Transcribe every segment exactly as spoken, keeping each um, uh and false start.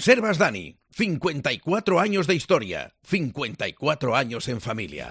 Conservas Dani, cincuenta y cuatro años de historia, cincuenta y cuatro años en familia.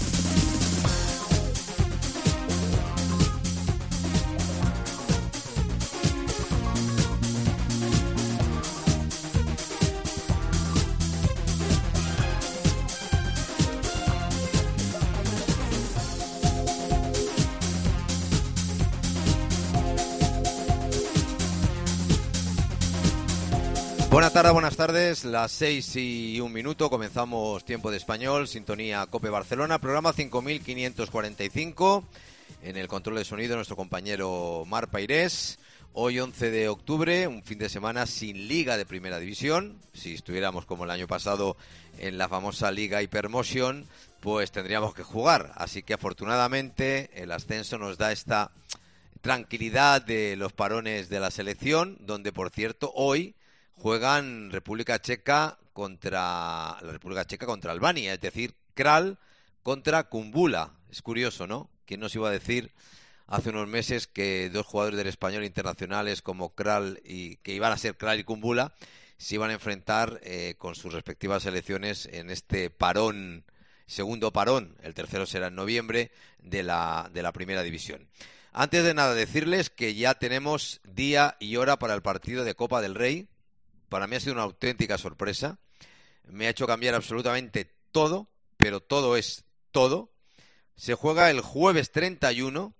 Buenas tardes, buenas tardes, las seis y un minuto, comenzamos Tiempo de Español, sintonía COPE Barcelona, programa cinco mil quinientos cuarenta y cinco, en el control de sonido nuestro compañero Mar Pairés. Hoy once de octubre, un fin de semana sin Liga de Primera División. Si estuviéramos como el año pasado en la famosa Liga Hypermotion, pues tendríamos que jugar, así que afortunadamente el ascenso nos da esta tranquilidad de los parones de la selección, donde por cierto hoy juegan República Checa contra la República Checa contra Albania, es decir, Kral contra Kumbula. Es curioso, ¿no? ¿Quién nos iba a decir hace unos meses que dos jugadores del Español internacionales como Kral y que iban a ser Kral y Kumbula se iban a enfrentar eh, con sus respectivas selecciones en este parón, segundo parón, el tercero será en noviembre, de la de la Primera División. Antes de nada decirles que ya tenemos día y hora para el partido de Copa del Rey. Para mí ha sido una auténtica sorpresa. Me ha hecho cambiar absolutamente todo, pero todo es todo. Se juega el jueves treinta y uno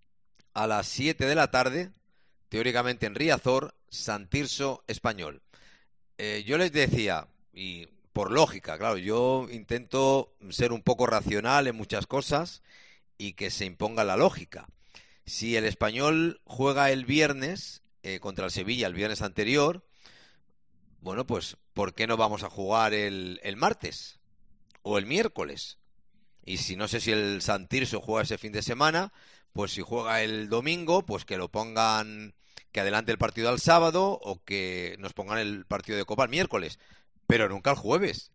a las siete de la tarde, teóricamente en Riazor, San Tirso Español. Eh, yo les decía, y por lógica, claro, yo intento ser un poco racional en muchas cosas y que se imponga la lógica. Si el Español juega el viernes eh, contra el Sevilla, el viernes anterior, bueno, pues, ¿por qué no vamos a jugar el, el martes o el miércoles? Y si no sé si el San Tirso juega ese fin de semana, pues si juega el domingo, pues que lo pongan, que adelante el partido al sábado o que nos pongan el partido de Copa el miércoles, pero nunca el jueves.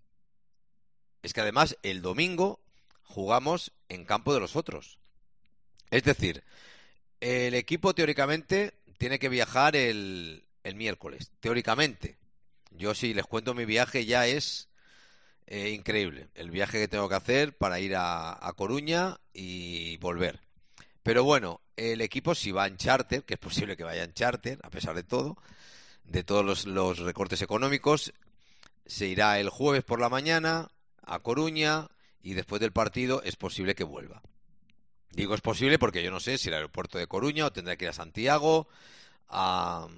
Es que además el domingo jugamos en campo de los otros. Es decir, el equipo teóricamente tiene que viajar el, el miércoles, teóricamente. Yo si les cuento mi viaje ya es eh, increíble. El viaje que tengo que hacer para ir a, a Coruña y volver. Pero bueno, el equipo si va en charter, que es posible que vaya en charter, a pesar de todo, de todos los, los recortes económicos, se irá el jueves por la mañana a Coruña y después del partido es posible que vuelva. Digo es posible porque yo no sé si el aeropuerto de Coruña o tendrá que ir a Santiago a,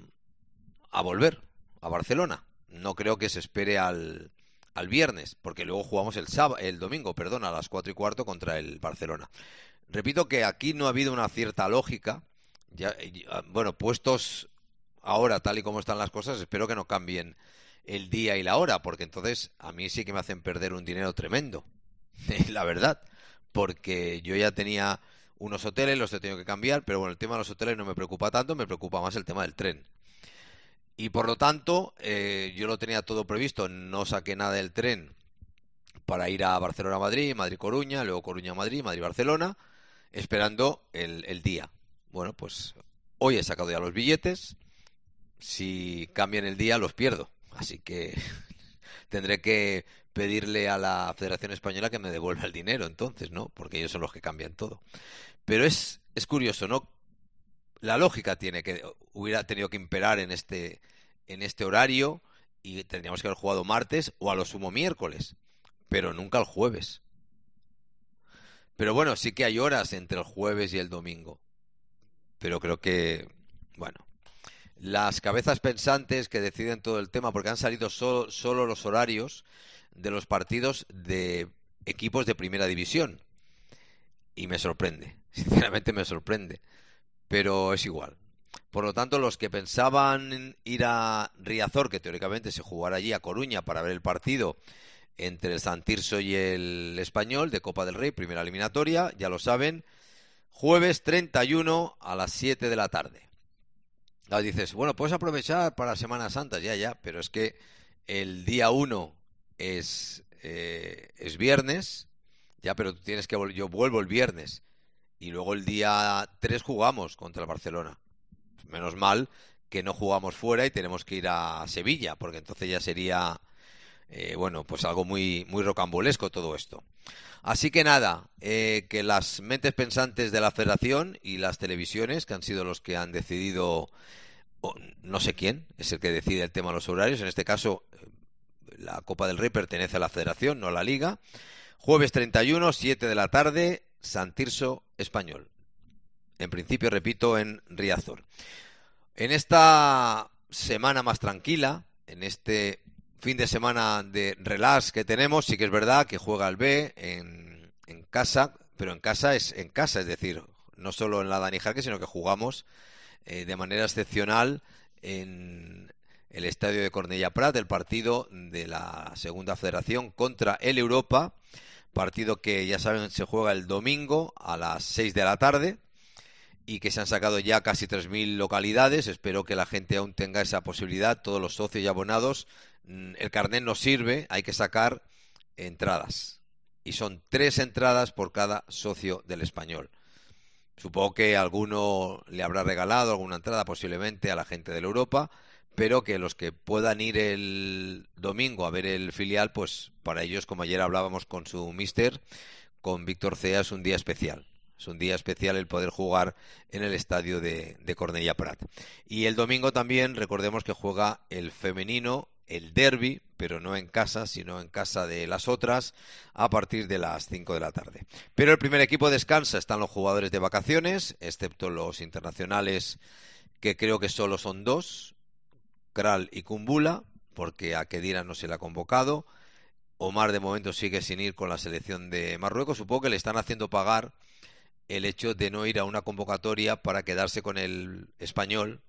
a volver a Barcelona. No creo que se espere al, al viernes, porque luego jugamos el sábado, el domingo, perdón, a las cuatro y cuarto contra el Barcelona. Repito que aquí no ha habido una cierta lógica. Ya, bueno, puestos ahora tal y como están las cosas, espero que no cambien el día y la hora, porque entonces a mí sí que me hacen perder un dinero tremendo, la verdad, porque yo ya tenía unos hoteles, los he tenido que cambiar, pero bueno, el tema de los hoteles no me preocupa tanto, me preocupa más el tema del tren. Y por lo tanto, eh, yo lo tenía todo previsto, no saqué nada del tren para ir a Barcelona-Madrid, Madrid-Coruña, luego Coruña-Madrid, Madrid-Barcelona, esperando el, el día. Bueno, pues hoy he sacado ya los billetes, si cambian el día los pierdo, así que tendré que pedirle a la Federación Española que me devuelva el dinero entonces, ¿no? Porque ellos son los que cambian todo. Pero es, es curioso, ¿no? La lógica tiene que hubiera tenido que imperar en este en este horario y tendríamos que haber jugado martes o a lo sumo miércoles, pero nunca el jueves. Pero bueno, sí que hay horas entre el jueves y el domingo. Pero creo que, bueno, las cabezas pensantes que deciden todo el tema, porque han salido solo, solo los horarios de los partidos de equipos de Primera División. Y me sorprende, sinceramente me sorprende. Pero es igual. Por lo tanto, los que pensaban ir a Riazor, que teóricamente se jugara allí a Coruña para ver el partido entre el San Tirso y el Español de Copa del Rey, primera eliminatoria, ya lo saben, jueves treinta y uno a las siete de la tarde. Ahora dices, bueno, puedes aprovechar para Semana Santa, ya, ya, pero es que el día uno es, eh, es viernes, ya, pero tú tienes que vol- yo vuelvo el viernes. Y luego el día tres jugamos contra el Barcelona. Menos mal que no jugamos fuera y tenemos que ir a Sevilla, porque entonces ya sería, eh, bueno, pues algo muy, muy rocambolesco todo esto. Así que nada, eh, que las mentes pensantes de la Federación y las televisiones, que han sido los que han decidido, o no sé quién, es el que decide el tema de los horarios, en este caso la Copa del Rey pertenece a la Federación, no a la Liga. Jueves treinta y uno, siete de la tarde, San Tirso Español. En principio, repito, en Riazor. En esta semana más tranquila, en este fin de semana de relax que tenemos, sí que es verdad que juega el B en, en casa, pero en casa es en casa, es decir, no solo en la Dani Jarque, sino que jugamos eh, de manera excepcional en el estadio de Cornellà Prat, el partido de la Segunda Federación contra el Europa, partido que ya saben se juega el domingo a las seis de la tarde y que se han sacado ya casi tres mil localidades. Espero que la gente aún tenga esa posibilidad, todos los socios y abonados. El carnet no sirve, hay que sacar entradas y son tres entradas por cada socio del Español. Supongo que alguno le habrá regalado alguna entrada posiblemente a la gente de la Europa, pero que los que puedan ir el domingo a ver el filial, pues para ellos, como ayer hablábamos con su míster, con Víctor Cea, es un día especial. Es un día especial el poder jugar en el estadio de, de Cornellà Prat. Y el domingo también recordemos que juega el femenino, el derbi, pero no en casa, sino en casa de las otras, a partir de las cinco de la tarde. Pero el primer equipo descansa, están los jugadores de vacaciones, excepto los internacionales, que creo que solo son dos, Kral y Kumbula, porque a Kedira no se le ha convocado. Omar de momento sigue sin ir con la selección de Marruecos. Supongo que le están haciendo pagar el hecho de no ir a una convocatoria para quedarse con el Español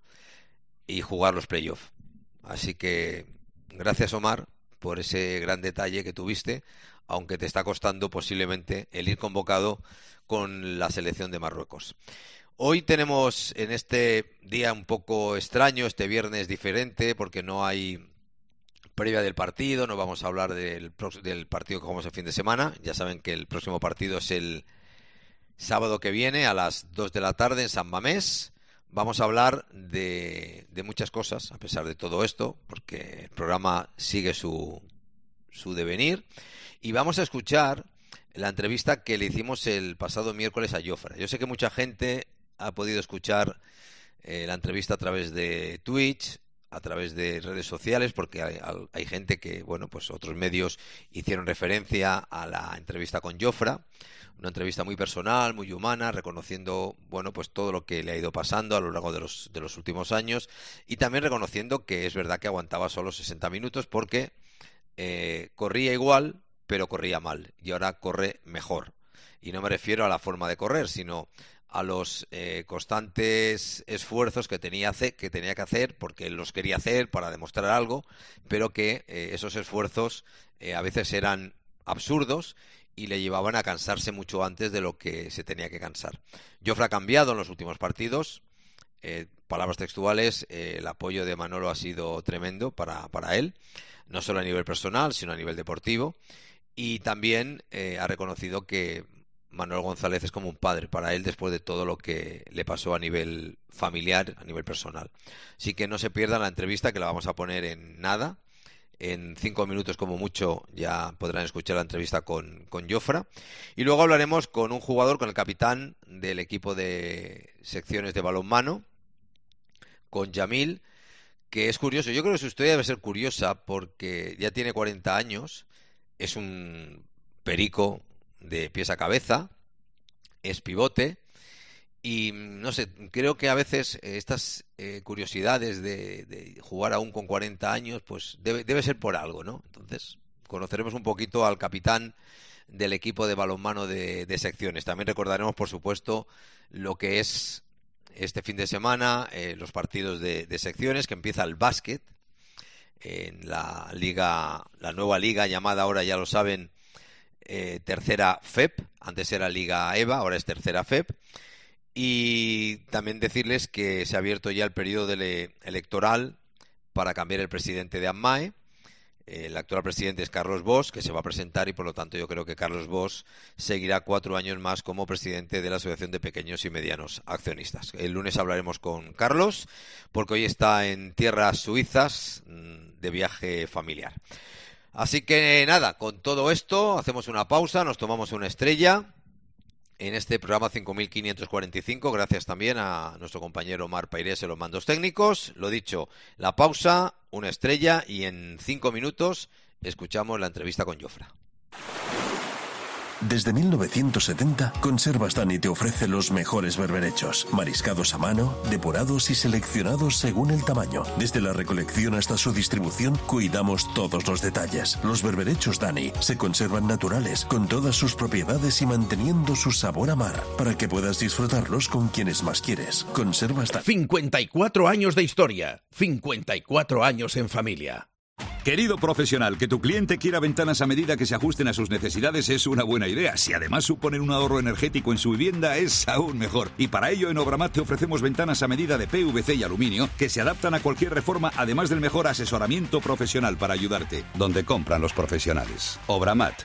y jugar los playoffs. Así que gracias, Omar, por ese gran detalle que tuviste, aunque te está costando posiblemente el ir convocado con la selección de Marruecos. Hoy tenemos en este día un poco extraño, este viernes diferente, porque no hay previa del partido, no vamos a hablar del, del partido que jugamos el fin de semana. Ya saben que el próximo partido es el sábado que viene a las dos de la tarde en San Mamés. Vamos a hablar de, de muchas cosas, a pesar de todo esto, porque el programa sigue su, su devenir. Y vamos a escuchar la entrevista que le hicimos el pasado miércoles a Jofre. Yo sé que mucha gente ha podido escuchar eh, la entrevista a través de Twitch, a través de redes sociales, porque hay, hay gente que, bueno, pues otros medios hicieron referencia a la entrevista con Jofre. Una entrevista muy personal, muy humana, reconociendo, bueno, pues todo lo que le ha ido pasando a lo largo de los, de los últimos años y también reconociendo que es verdad que aguantaba solo sesenta minutos porque eh, corría igual, pero corría mal y ahora corre mejor. Y no me refiero a la forma de correr, sino a los eh, constantes esfuerzos que tenía, que tenía que hacer porque él los quería hacer para demostrar algo, pero que eh, esos esfuerzos eh, a veces eran absurdos y le llevaban a cansarse mucho antes de lo que se tenía que cansar. Jofre ha cambiado en los últimos partidos, eh, palabras textuales, eh, el apoyo de Manolo ha sido tremendo para, para él, no solo a nivel personal, sino a nivel deportivo, y también eh, ha reconocido que Manuel González es como un padre para él después de todo lo que le pasó a nivel familiar, a nivel personal. Así que no se pierdan la entrevista, que la vamos a poner en nada. En cinco minutos como mucho ya podrán escuchar la entrevista con, con Jofre. Y luego hablaremos con un jugador, con el capitán del equipo de secciones de balonmano, con Yamil, que es curioso. Yo creo que su historia debe ser curiosa porque ya tiene cuarenta años, es un perico de pies a cabeza, es pivote. Y no sé, creo que a veces estas eh, curiosidades de, de jugar aún con cuarenta años, pues debe, debe ser por algo, ¿no? Entonces, conoceremos un poquito al capitán del equipo de balonmano de, de secciones. También recordaremos, por supuesto, lo que es este fin de semana, eh, los partidos de, de secciones, que empieza el básquet en la liga, la nueva liga llamada ahora, ya lo saben, eh, tercera F E P. Antes era Liga EVA, ahora es tercera F E P. Y también decirles que se ha abierto ya el periodo de electoral para cambiar el presidente de AMMAE. El actual presidente es Carlos Bosch, que se va a presentar y por lo tanto yo creo que Carlos Bosch seguirá cuatro años más como presidente de la Asociación de Pequeños y Medianos Accionistas. El lunes hablaremos con Carlos porque hoy está en tierras suizas de viaje familiar. Así que nada, con todo esto hacemos una pausa, nos tomamos una estrella en este programa cinco mil quinientos cuarenta y cinco, gracias también a nuestro compañero Omar Pairés en los mandos técnicos. Lo dicho, la pausa, una estrella y en cinco minutos escuchamos la entrevista con Jofra. Desde mil novecientos setenta, Conservas Dani te ofrece los mejores berberechos, mariscados a mano, depurados y seleccionados según el tamaño. Desde la recolección hasta su distribución, cuidamos todos los detalles. Los berberechos Dani se conservan naturales, con todas sus propiedades y manteniendo su sabor a mar, para que puedas disfrutarlos con quienes más quieres. Conservas Dani. cincuenta y cuatro años de historia, cincuenta y cuatro años en familia. Querido profesional, que tu cliente quiera ventanas a medida que se ajusten a sus necesidades es una buena idea. Si además suponen un ahorro energético en su vivienda, es aún mejor. Y para ello en Obramat te ofrecemos ventanas a medida de P V C y aluminio que se adaptan a cualquier reforma, además del mejor asesoramiento profesional para ayudarte. Donde compran los profesionales. Obramat.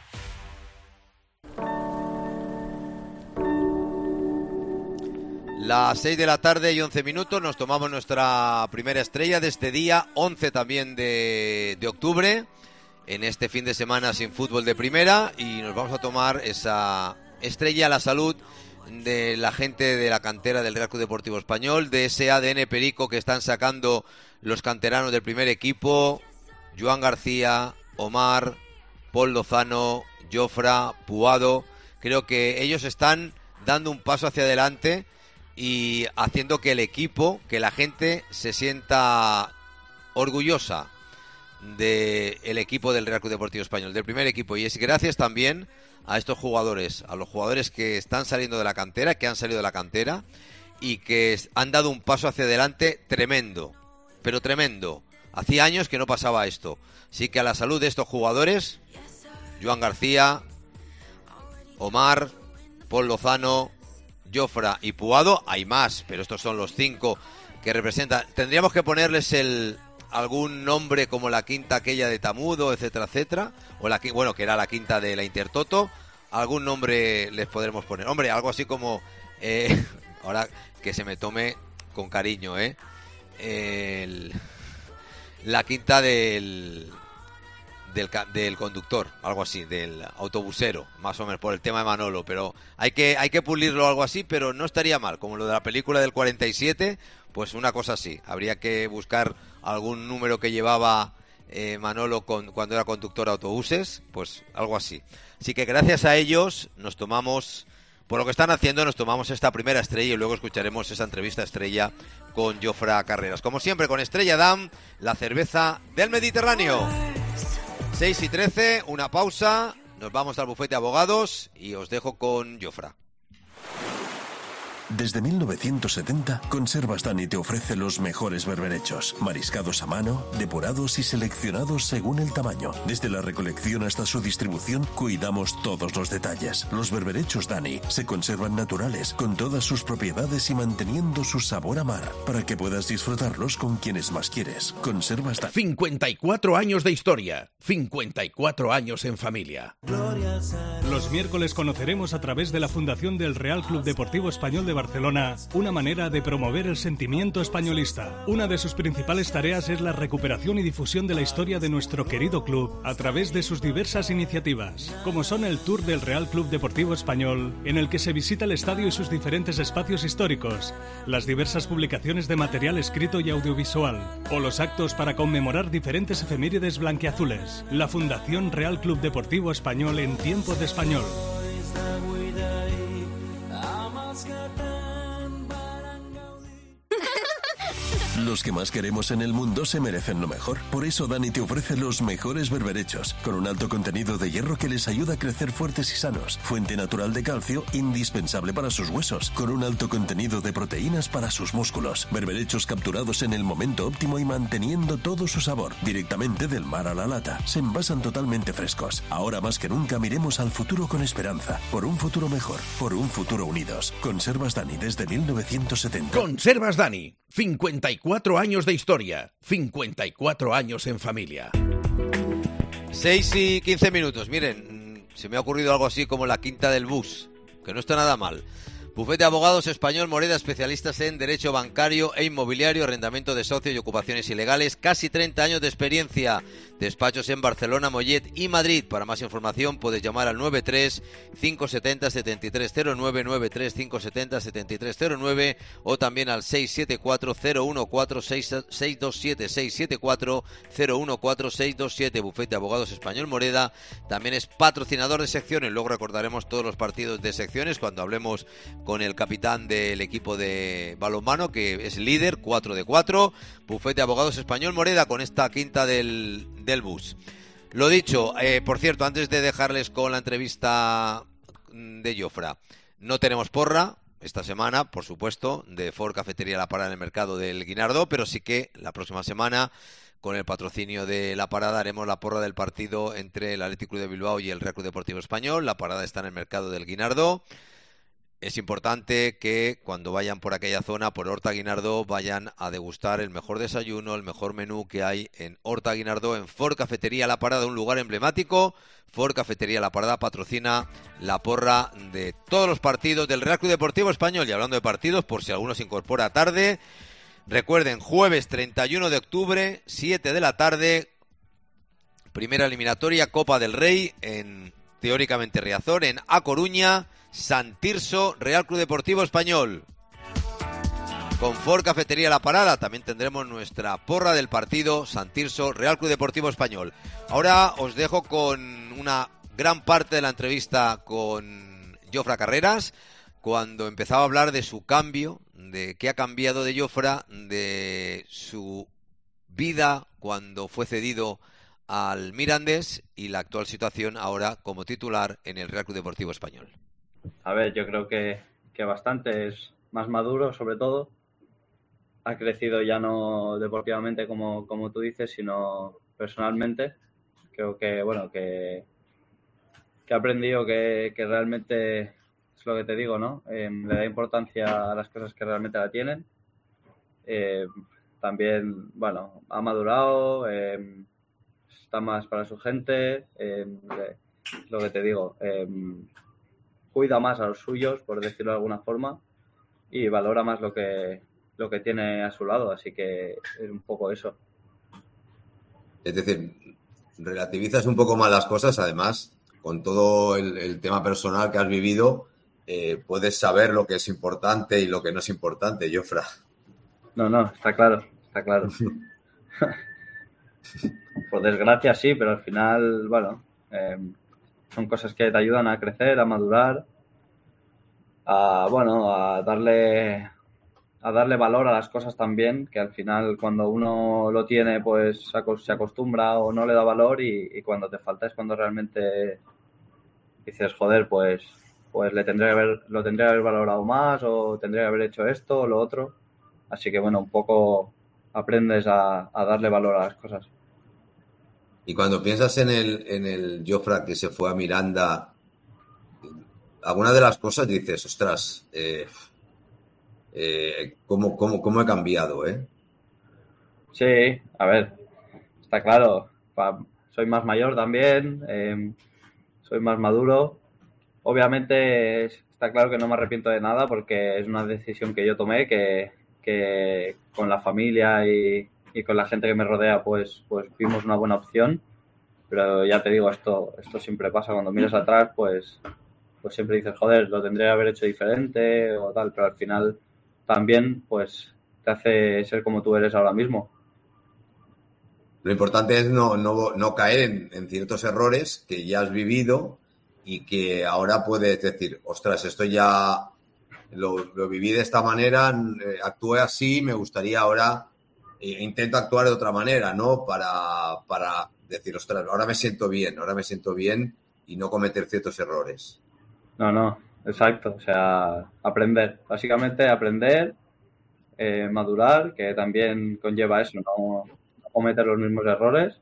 Las seis de la tarde y once minutos, nos tomamos nuestra primera estrella de este día, once también de, de octubre, en este fin de semana sin fútbol de primera, y nos vamos a tomar esa estrella a la salud de la gente de la cantera del Real Club Deportivo Español, de ese A D N perico que están sacando los canteranos del primer equipo, Joan García, Omar, Paul Lozano, Jofra, Puado. Creo que ellos están dando un paso hacia adelante y haciendo que el equipo, que la gente se sienta orgullosa del equipo del Real Club Deportivo Español, del primer equipo. Y es gracias también a estos jugadores, a los jugadores que están saliendo de la cantera, que han salido de la cantera y que han dado un paso hacia adelante tremendo, pero tremendo. Hacía años que no pasaba esto. Así que a la salud de estos jugadores, Joan García, Omar, Paul Lozano, Jofra y Puado. Hay más, pero estos son los cinco que representan. Tendríamos que ponerles el algún nombre como la quinta aquella de Tamudo, etcétera, etcétera, o la bueno, que era la quinta de la Intertoto. Algún nombre les podremos poner. Hombre, algo así como eh, ahora que se me tome con cariño, eh, el, la quinta del Del, del conductor, algo así, del autobusero, más o menos, por el tema de Manolo, pero hay que hay que pulirlo algo así, pero no estaría mal, como lo de la película del cuarenta y siete, pues una cosa así. Habría que buscar algún número que llevaba eh, Manolo con, cuando era conductor de autobuses, pues algo así. Así que gracias a ellos nos tomamos, por lo que están haciendo, nos tomamos esta primera estrella y luego escucharemos esa entrevista estrella con Jofra Carreras. Como siempre, con Estrella Damm, la cerveza del Mediterráneo. seis y trece, una pausa, nos vamos al bufete de abogados y os dejo con Jofra. Desde mil novecientos setenta, Conservas Dani te ofrece los mejores berberechos, mariscados a mano, depurados y seleccionados según el tamaño. Desde la recolección hasta su distribución, cuidamos todos los detalles. Los berberechos Dani se conservan naturales, con todas sus propiedades y manteniendo su sabor a mar, para que puedas disfrutarlos con quienes más quieres. Conservas Dani. cincuenta y cuatro años de historia, cincuenta y cuatro años en familia. Los miércoles conoceremos a través de la Fundación del Real Club Deportivo Español de Barcelona una manera de promover el sentimiento españolista. Una de sus principales tareas es la recuperación y difusión de la historia de nuestro querido club a través de sus diversas iniciativas, como son el Tour del Real Club Deportivo Español, en el que se visita el estadio y sus diferentes espacios históricos, las diversas publicaciones de material escrito y audiovisual, o los actos para conmemorar diferentes efemérides blanquiazules. La Fundación Real Club Deportivo Español en tiempo de español. Los que más queremos en el mundo se merecen lo mejor. Por eso Dani te ofrece los mejores berberechos, con un alto contenido de hierro que les ayuda a crecer fuertes y sanos, fuente natural de calcio indispensable para sus huesos, con un alto contenido de proteínas para sus músculos. Berberechos capturados en el momento óptimo y manteniendo todo su sabor, directamente del mar a la lata. Se envasan totalmente frescos. Ahora más que nunca miremos al futuro con esperanza, por un futuro mejor, por un futuro unidos. Conservas Dani desde mil novecientos setenta. Conservas Dani, cincuenta y cuatro años de historia, cincuenta y cuatro años en familia. seis y quince minutos. Miren, se me ha ocurrido algo así como la quinta del bus, que no está nada mal. Bufete de Abogados Español Moreda, especialistas en derecho bancario e inmobiliario, arrendamiento de socios y ocupaciones ilegales. Casi treinta años de experiencia. Despachos en Barcelona, Mollet y Madrid. Para más información puedes llamar al nueve tres cinco siete cero siete tres cero nueve, nueve tres cinco siete cero siete tres cero nueve o también al seis siete cuatro cero uno cuatro seis dos siete, seis siete cuatro cero uno cuatro seis dos siete. Bufete de Abogados Español Moreda también es patrocinador de secciones. Luego recordaremos todos los partidos de secciones cuando hablemos con el capitán del equipo de balonmano, que es líder, cuatro de cuatro. Bufete de Abogados Español Moreda con esta quinta del, del bus. Lo dicho, eh, por cierto, antes de dejarles con la entrevista de Jofra, no tenemos porra esta semana, por supuesto, de Ford Cafetería La Parada en el mercado del Guinardó, pero sí que la próxima semana, con el patrocinio de La Parada, haremos la porra del partido entre el Athletic Club de Bilbao y el Real Club Deportivo Español. La Parada está en el mercado del Guinardó. Es importante que cuando vayan por aquella zona, por Horta Guinardó, vayan a degustar el mejor desayuno, el mejor menú que hay en Horta Guinardó, en Ford Cafetería La Parada, un lugar emblemático. Ford Cafetería La Parada patrocina la porra de todos los partidos del Real Club Deportivo Español. Y hablando de partidos, por si alguno se incorpora tarde, recuerden, jueves treinta y uno de octubre, siete de la tarde, primera eliminatoria, Copa del Rey, en teóricamente Riazor, en A Coruña, San Tirso, Real Club Deportivo Español. Con Ford Cafetería La Parada también tendremos nuestra porra del partido San Tirso, Real Club Deportivo Español. Ahora os dejo con una gran parte de la entrevista con Jofra Carreras, cuando empezaba a hablar de su cambio, de qué ha cambiado de Jofra, de su vida cuando fue cedido al Mirandés y la actual situación ahora como titular en el Real Club Deportivo Español. A ver, yo creo que, que bastante, es más maduro sobre todo. Ha crecido ya no deportivamente como, como tú dices, sino personalmente. Creo que, bueno, que, que ha aprendido que, que realmente es lo que te digo, ¿no? Eh, le da importancia a las cosas que realmente la tienen. Eh, también, bueno, ha madurado, eh, está más para su gente, eh, es lo que te digo. Eh, cuida más a los suyos, por decirlo de alguna forma, y valora más lo que lo que tiene a su lado, así que es un poco eso. Es decir, relativizas un poco más las cosas, además, con todo el, el tema personal que has vivido, eh, puedes saber lo que es importante y lo que no es importante, Jofra. No, no, está claro, está claro. Por desgracia sí, pero al final, bueno, eh, son cosas que te ayudan a crecer, a madurar, a, bueno, a darle a darle valor a las cosas también, que al final cuando uno lo tiene pues se acostumbra o no le da valor y, y cuando te falta es cuando realmente dices, joder, pues pues le tendría que haber, lo tendría que haber valorado más o tendría que haber hecho esto o lo otro. Así que bueno, un poco aprendes a, a darle valor a las cosas. Y cuando piensas en el, en el Jofra que se fue a Miranda, alguna de las cosas dices, ostras, eh, eh, ¿cómo, cómo, ¿cómo he cambiado, eh? Sí, a ver, está claro, soy más mayor también, eh, soy más maduro. Obviamente está claro que no me arrepiento de nada porque es una decisión que yo tomé, que, que con la familia y, y con la gente que me rodea pues, pues vimos una buena opción. Pero ya te digo, esto esto siempre pasa, cuando miras atrás pues, pues siempre dices, joder, lo tendría que haber hecho diferente o tal, pero al final también pues te hace ser como tú eres ahora mismo. Lo importante es no, no, no caer en, en ciertos errores que ya has vivido y que ahora puedes decir, ostras, esto ya lo, lo viví de esta manera, eh, actué así, me gustaría ahora, eh, intento actuar de otra manera, ¿no? Para, para decir, ostras, ahora me siento bien, ahora me siento bien y no cometer ciertos errores. No, no, exacto, o sea, aprender, básicamente aprender, eh, madurar, que también conlleva eso, no cometer los mismos errores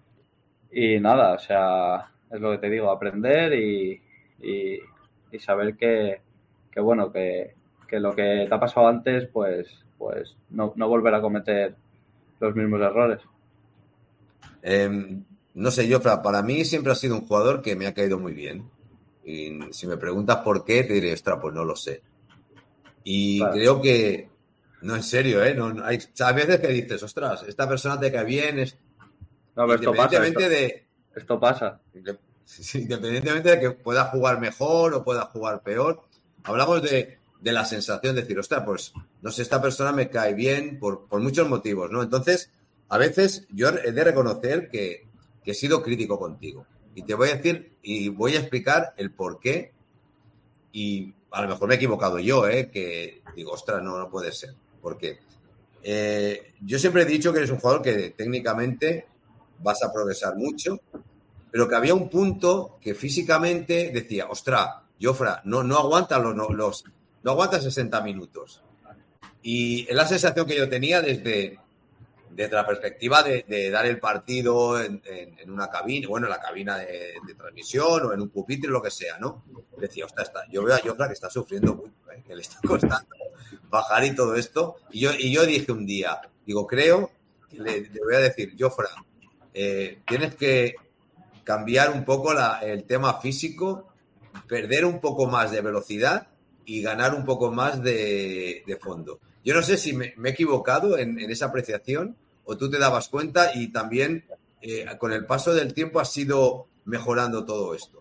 y nada, o sea, es lo que te digo, aprender y, y, y saber que, que bueno, que, que lo que te ha pasado antes, pues, pues no, no volver a cometer los mismos errores. Eh, no sé, yo, para mí siempre ha sido un jugador que me ha caído muy bien. Y si me preguntas por qué, te diré, ostras, pues no lo sé. Y claro. Creo que, no, en serio, ¿eh? No, hay, a veces que dices, ostras, esta persona te cae bien, es... No, pero esto pasa, esto, de... esto pasa. Independientemente de que pueda jugar mejor o pueda jugar peor, hablamos de, de la sensación de decir, ostras, pues, no sé, esta persona me cae bien por, por muchos motivos, ¿no? Entonces, a veces yo he de reconocer que, que he sido crítico contigo. Y te voy a decir, y voy a explicar el por qué, y a lo mejor me he equivocado yo, ¿eh? Que digo, ostras, no, no puede ser. Porque eh, yo siempre he dicho que eres un jugador que técnicamente vas a progresar mucho, pero que había un punto que físicamente decía, ostras, Jofre, no, no aguanta los, no, los, no aguanta sesenta minutos. Y es la sensación que yo tenía desde, desde la perspectiva de, de dar el partido en, en, en una cabina, bueno, en la cabina de, de transmisión o en un pupitre, lo que sea, ¿no? Decía, ostras, está, yo veo a Jofre que está sufriendo mucho, ¿eh? Que le está costando bajar y todo esto. Y yo, y yo dije un día, digo, creo que le, le voy a decir, Jofre, eh, tienes que cambiar un poco la, el tema físico, perder un poco más de velocidad y ganar un poco más de, de fondo. Yo no sé si me, me he equivocado en, en esa apreciación o tú te dabas cuenta y también eh, con el paso del tiempo has ido mejorando todo esto.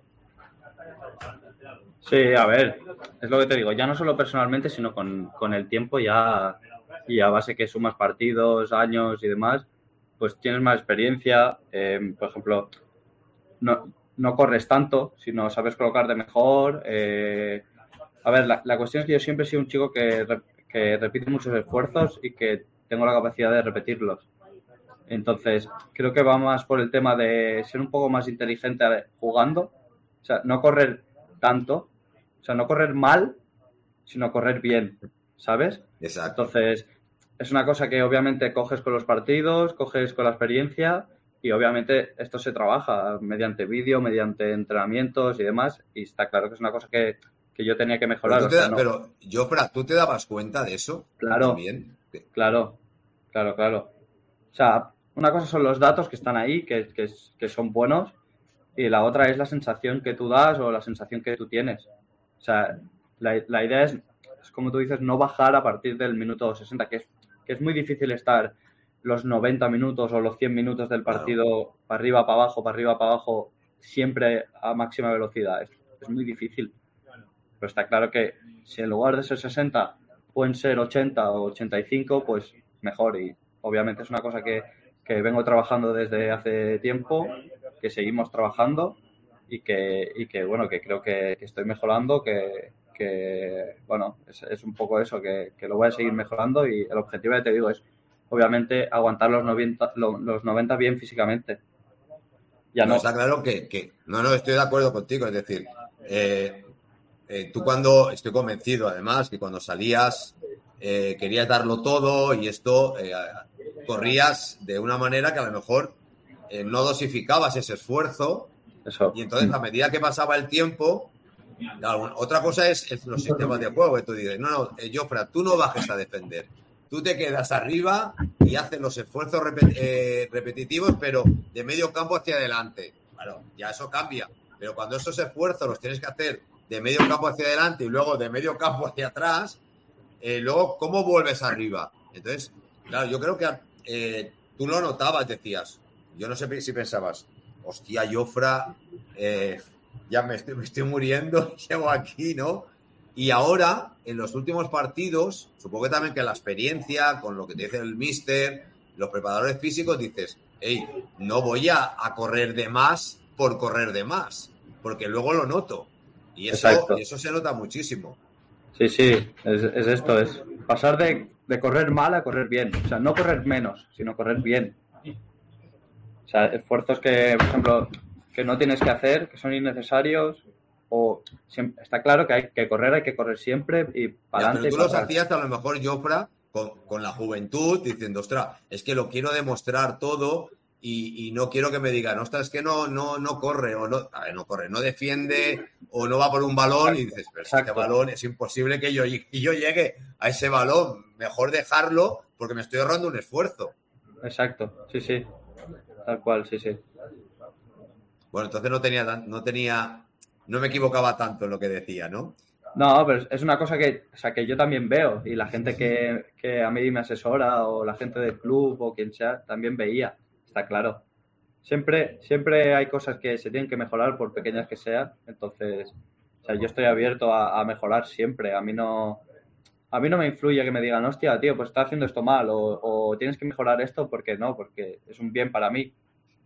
Sí, a ver, es lo que te digo, ya no solo personalmente, sino con, con el tiempo ya, y a base que sumas partidos, años y demás, pues tienes más experiencia, eh, por ejemplo, no, no corres tanto, sino sabes colocarte mejor. Eh, a ver, la, la cuestión es que yo siempre he sido un chico que, que repite muchos esfuerzos y que tengo la capacidad de repetirlos. Entonces, creo que va más por el tema de ser un poco más inteligente jugando, o sea, no correr tanto, o sea, no correr mal, sino correr bien, ¿sabes? Exacto. Entonces, es una cosa que obviamente coges con los partidos, coges con la experiencia y obviamente esto se trabaja mediante vídeo, mediante entrenamientos y demás, y está claro que es una cosa que, que yo tenía que mejorar. Pero, tú te, o sea, no. pero Jofre, ¿tú te dabas cuenta de eso? Claro, también. claro, claro, claro. O sea, una cosa son los datos que están ahí, que, que, que son buenos, y la otra es la sensación que tú das o la sensación que tú tienes. O sea, la, la idea es, es, como tú dices, no bajar a partir del minuto sesenta, que es, que es muy difícil estar los noventa minutos o los cien minutos del partido, claro, para arriba, para abajo, para arriba, para abajo, siempre a máxima velocidad. Es, es muy difícil. Pero está claro que si en lugar de ser sesenta pueden ser ochenta o ochenta y cinco, pues mejor. Y obviamente es una cosa que, que vengo trabajando desde hace tiempo, que seguimos trabajando y que, y que bueno, que creo que, que estoy mejorando, que, que bueno, es, es un poco eso, que, que lo voy a seguir mejorando y el objetivo, ya te digo, es obviamente aguantar los noventa, los noventa bien físicamente. Ya no, no. Está claro que, que no, no, estoy de acuerdo contigo, es decir, eh, eh, tú cuando, estoy convencido además, que cuando salías eh, querías darlo todo y esto eh, corrías de una manera que a lo mejor eh, no dosificabas ese esfuerzo. Eso. Y entonces a medida que pasaba el tiempo, claro, otra cosa es, es los sistemas de juego que tú dices, no, no, eh, Jofre, tú no bajes a defender. Tú te quedas arriba y haces los esfuerzos repet- eh, repetitivos, pero de medio campo hacia adelante. Claro, ya eso cambia. Pero cuando esos esfuerzos los tienes que hacer de medio campo hacia adelante y luego de medio campo hacia atrás, eh, luego, ¿cómo vuelves arriba? Entonces, claro, yo creo que eh, tú lo notabas, decías, yo no sé si pensabas, hostia, Jofre, eh, ya me estoy, me estoy muriendo, llego aquí, ¿no? Y ahora, en los últimos partidos, supongo que también que la experiencia, con lo que te dice el míster, los preparadores físicos, dices, hey, no voy a, a correr de más por correr de más, porque luego lo noto. Y eso, y eso se nota muchísimo. Sí, sí, es, es esto, es pasar de, de correr mal a correr bien. O sea, no correr menos, sino correr bien. O sea, esfuerzos que, por ejemplo, que no tienes que hacer, que son innecesarios. O siempre, está claro que hay que correr, hay que correr siempre y para adelante. Pero tú los hacías a lo mejor, Jofre, con, con la juventud, diciendo, ostras, es que lo quiero demostrar todo y, y no quiero que me digan, ostras, es que no, no, no corre, o no, a ver, no corre, no defiende, o no va por un balón, y dices, pero este balón es imposible que yo, que yo llegue a ese balón, mejor dejarlo porque me estoy ahorrando un esfuerzo. Exacto, sí, sí, tal cual, sí, sí. Bueno, entonces no tenía, no tenía, no me equivocaba tanto en lo que decía, ¿no? No, pero es una cosa que, o sea, que yo también veo y la gente que, que a mí me asesora o la gente del club o quien sea también veía, está claro. Siempre, siempre hay cosas que se tienen que mejorar por pequeñas que sean, entonces, o sea, yo estoy abierto a, a mejorar siempre. A mí no, a mí no me influye que me digan, hostia, tío, pues estás haciendo esto mal o, o tienes que mejorar esto, porque no, porque es un bien para mí.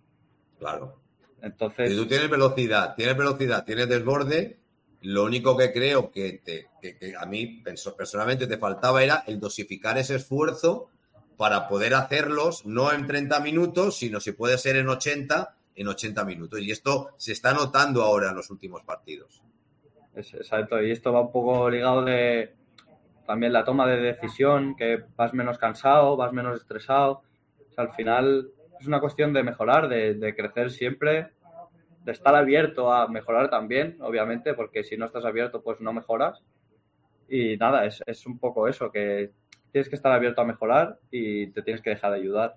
Claro. Entonces, si tú tienes velocidad, tienes velocidad, tienes desborde, lo único que creo que, te, que, que a mí personalmente te faltaba era el dosificar ese esfuerzo para poder hacerlos no en treinta minutos, sino si puede ser en ochenta, en ochenta minutos. Y esto se está notando ahora en los últimos partidos. Exacto, y esto va un poco ligado de también la toma de decisión, que vas menos cansado, vas menos estresado. O sea, al final es una cuestión de mejorar, de, de crecer siempre, de estar abierto a mejorar también, obviamente, porque si no estás abierto, pues no mejoras. Y nada, es, es un poco eso, que tienes que estar abierto a mejorar y te tienes que dejar de ayudar.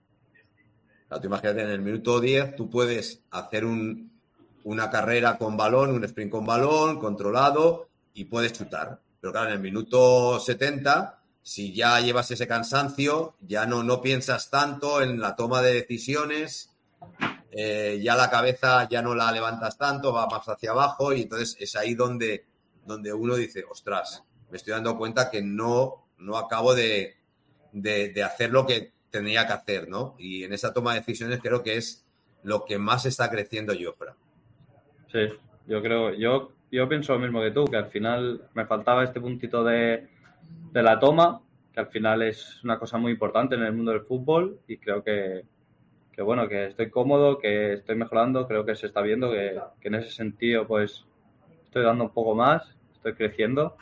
Claro, tú imagínate, en el minuto diez tú puedes hacer un, una carrera con balón, un sprint con balón, controlado, y puedes chutar. Pero claro, en el minuto setenta, si ya llevas ese cansancio, ya no, no piensas tanto en la toma de decisiones, eh, ya la cabeza ya no la levantas tanto, va más hacia abajo, y entonces es ahí donde, donde uno dice, ostras, me estoy dando cuenta que no, no acabo de, de, de hacer lo que tendría que hacer, ¿no? Y en esa toma de decisiones creo que es lo que más está creciendo Jofre. Sí, yo creo, yo, yo pienso lo mismo que tú, que al final me faltaba este puntito de, de la toma, que al final es una cosa muy importante en el mundo del fútbol, y creo que, que bueno, que estoy cómodo, que estoy mejorando, creo que se está viendo que, que en ese sentido pues estoy dando un poco más, estoy creciendo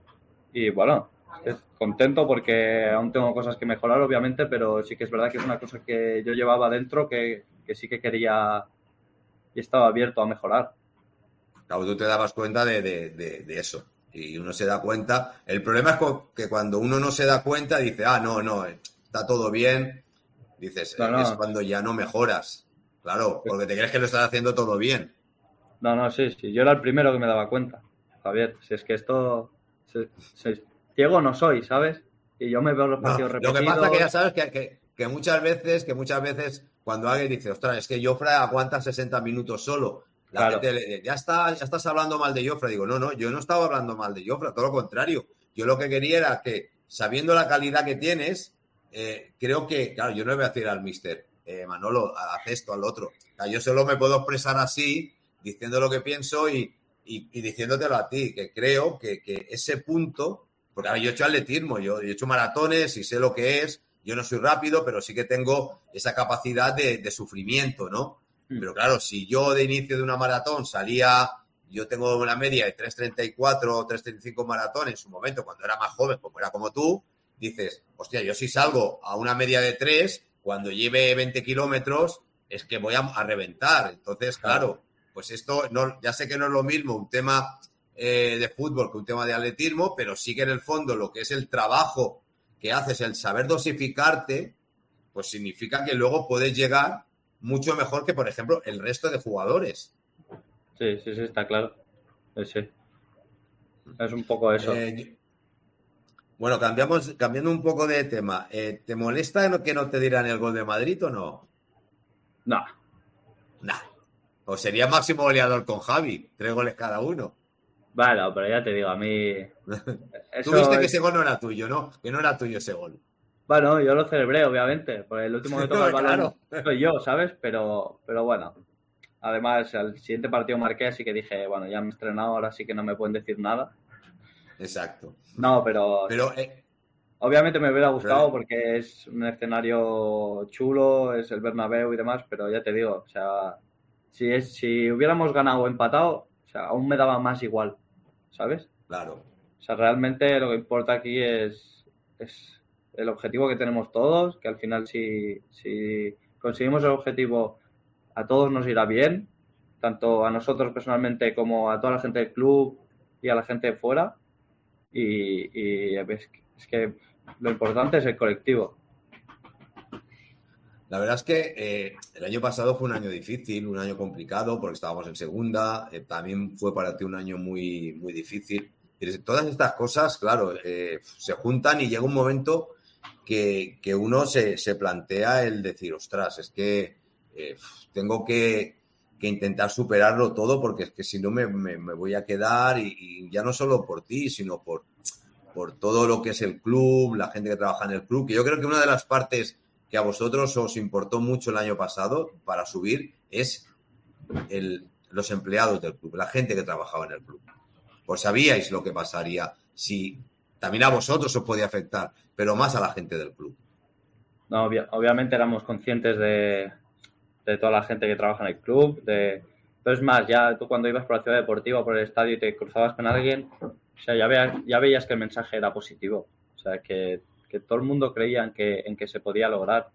y bueno, contento porque aún tengo cosas que mejorar obviamente, pero sí que es verdad que es una cosa que yo llevaba dentro que, que sí que quería y estaba abierto a mejorar. Claro, tú te dabas cuenta de, de, de, de eso y uno se da cuenta. El problema es que cuando uno no se da cuenta dice, ah, no, no, está todo bien. Dices, no, no. Es cuando ya no mejoras. Claro, porque te crees que lo estás haciendo todo bien. No, no, sí, sí. Yo era el primero que me daba cuenta, Javier. Si es que esto... Se, se, ciego no soy, ¿sabes? Y yo me veo los partidos no, repetidos... Lo que pasa es que ya sabes que, que, que muchas veces, que muchas veces cuando alguien dice, ostras, es que Jofre aguanta sesenta minutos solo. La claro. gente le, ya, está, ya estás hablando mal de Jofre. Digo, no, no, yo no estaba hablando mal de Jofre, todo lo contrario. Yo lo que quería era que, sabiendo la calidad que tienes, eh, creo que, claro, yo no le voy a decir al mister, eh, Manolo, haz esto, al otro. O sea, yo solo me puedo expresar así, diciendo lo que pienso y, y, y diciéndotelo a ti, que creo que, que ese punto, porque ahora yo he hecho atletismo, yo, yo he hecho maratones y sé lo que es, yo no soy rápido, pero sí que tengo esa capacidad de, de sufrimiento, ¿no? Mm. Pero claro, si yo de inicio de una maratón salía, yo tengo una media de tres treinta y cuatro o tres treinta y cinco maratón en su momento, cuando era más joven, como era como tú, dices, hostia, yo si salgo a una media de tres, cuando lleve veinte kilómetros, es que voy a, a reventar. Entonces, claro, pues esto, no, ya sé que no es lo mismo un tema eh, de fútbol que un tema de atletismo, pero sí que en el fondo lo que es el trabajo que haces, el saber dosificarte, pues significa que luego puedes llegar mucho mejor que, por ejemplo, el resto de jugadores. Sí, sí, sí, está claro. Sí, sí. Es un poco eso. Eh, bueno, cambiamos, cambiando un poco de tema. Eh, ¿Te molesta que no te dieran el gol de Madrid o no? No. Nah. O sería máximo goleador con Javi, tres goles cada uno. Bueno, pero ya te digo, a mí... Eso... Tú viste que ese gol no era tuyo, ¿no? Que no era tuyo ese gol. Bueno, yo lo celebré, obviamente, porque el último que toca no, el balón claro. soy yo, ¿sabes? Pero, pero bueno, además, el siguiente partido marqué, así que dije, bueno, ya me he estrenado, ahora sí que no me pueden decir nada. Exacto. No, pero... pero eh... Obviamente me hubiera gustado porque es un escenario chulo, es el Bernabéu y demás, pero ya te digo, o sea, si, es, si hubiéramos ganado o empatado, o sea, aún me daba más igual, ¿sabes? Claro. O sea, realmente lo que importa aquí es, es el objetivo que tenemos todos, que al final si, si conseguimos el objetivo a todos nos irá bien, tanto a nosotros personalmente como a toda la gente del club y a la gente de fuera, y, y es, es que lo importante es el colectivo. La verdad es que eh, el año pasado fue un año difícil, un año complicado, porque estábamos en segunda. Eh, también fue para ti un año muy, muy difícil. Y todas estas cosas, claro, eh, se juntan y llega un momento que, que uno se, se plantea el decir, ostras, es que eh, tengo que, que intentar superarlo todo, porque es que si no me, me, me voy a quedar, y, y ya no solo por ti, sino por, por todo lo que es el club, la gente que trabaja en el club, que yo creo que una de las partes que a vosotros os importó mucho el año pasado para subir es el, los empleados del club, la gente que trabajaba en el club. Pues sabíais lo que pasaría si también a vosotros os podía afectar, pero más a la gente del club. No, obvia, obviamente éramos conscientes de, de toda la gente que trabaja en el club, de, pero es más, ya tú cuando ibas por la ciudad deportiva, por el estadio y te cruzabas con alguien, o sea, ya, veas, ya veías que el mensaje era positivo, o sea, que, que todo el mundo creía en que, en que se podía lograr.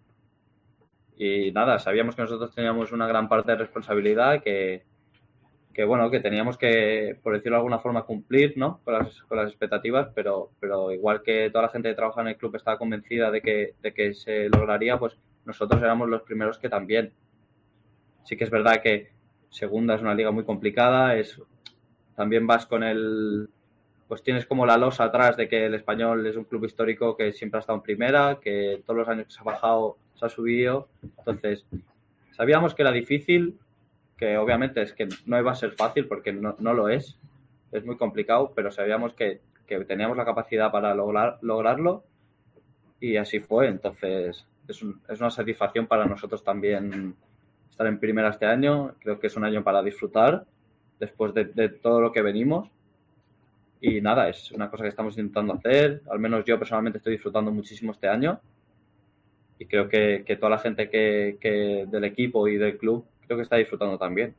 Y nada, sabíamos que nosotros teníamos una gran parte de responsabilidad, que, que bueno, que teníamos que, por decirlo de alguna forma, cumplir, ¿no? con, las, con las expectativas, pero, pero igual que toda la gente que trabaja en el club estaba convencida de que, de que se lograría, pues nosotros éramos los primeros que también. Sí que es verdad que segunda es una liga muy complicada, es también vas con el... pues tienes como la losa atrás de que el Español es un club histórico que siempre ha estado en primera, que todos los años que se ha bajado se ha subido. Entonces, sabíamos que era difícil, que obviamente es que no iba a ser fácil porque no, no lo es, es muy complicado, pero sabíamos que, que teníamos la capacidad para lograr, lograrlo y así fue. Entonces, es, un, es una satisfacción para nosotros también estar en primera este año. Creo que es un año para disfrutar después de, de todo lo que venimos. Y nada, es una cosa que estamos intentando hacer. Al menos yo personalmente estoy disfrutando muchísimo este año. Y creo que, que toda la gente que, que del equipo y del club creo que está disfrutando también.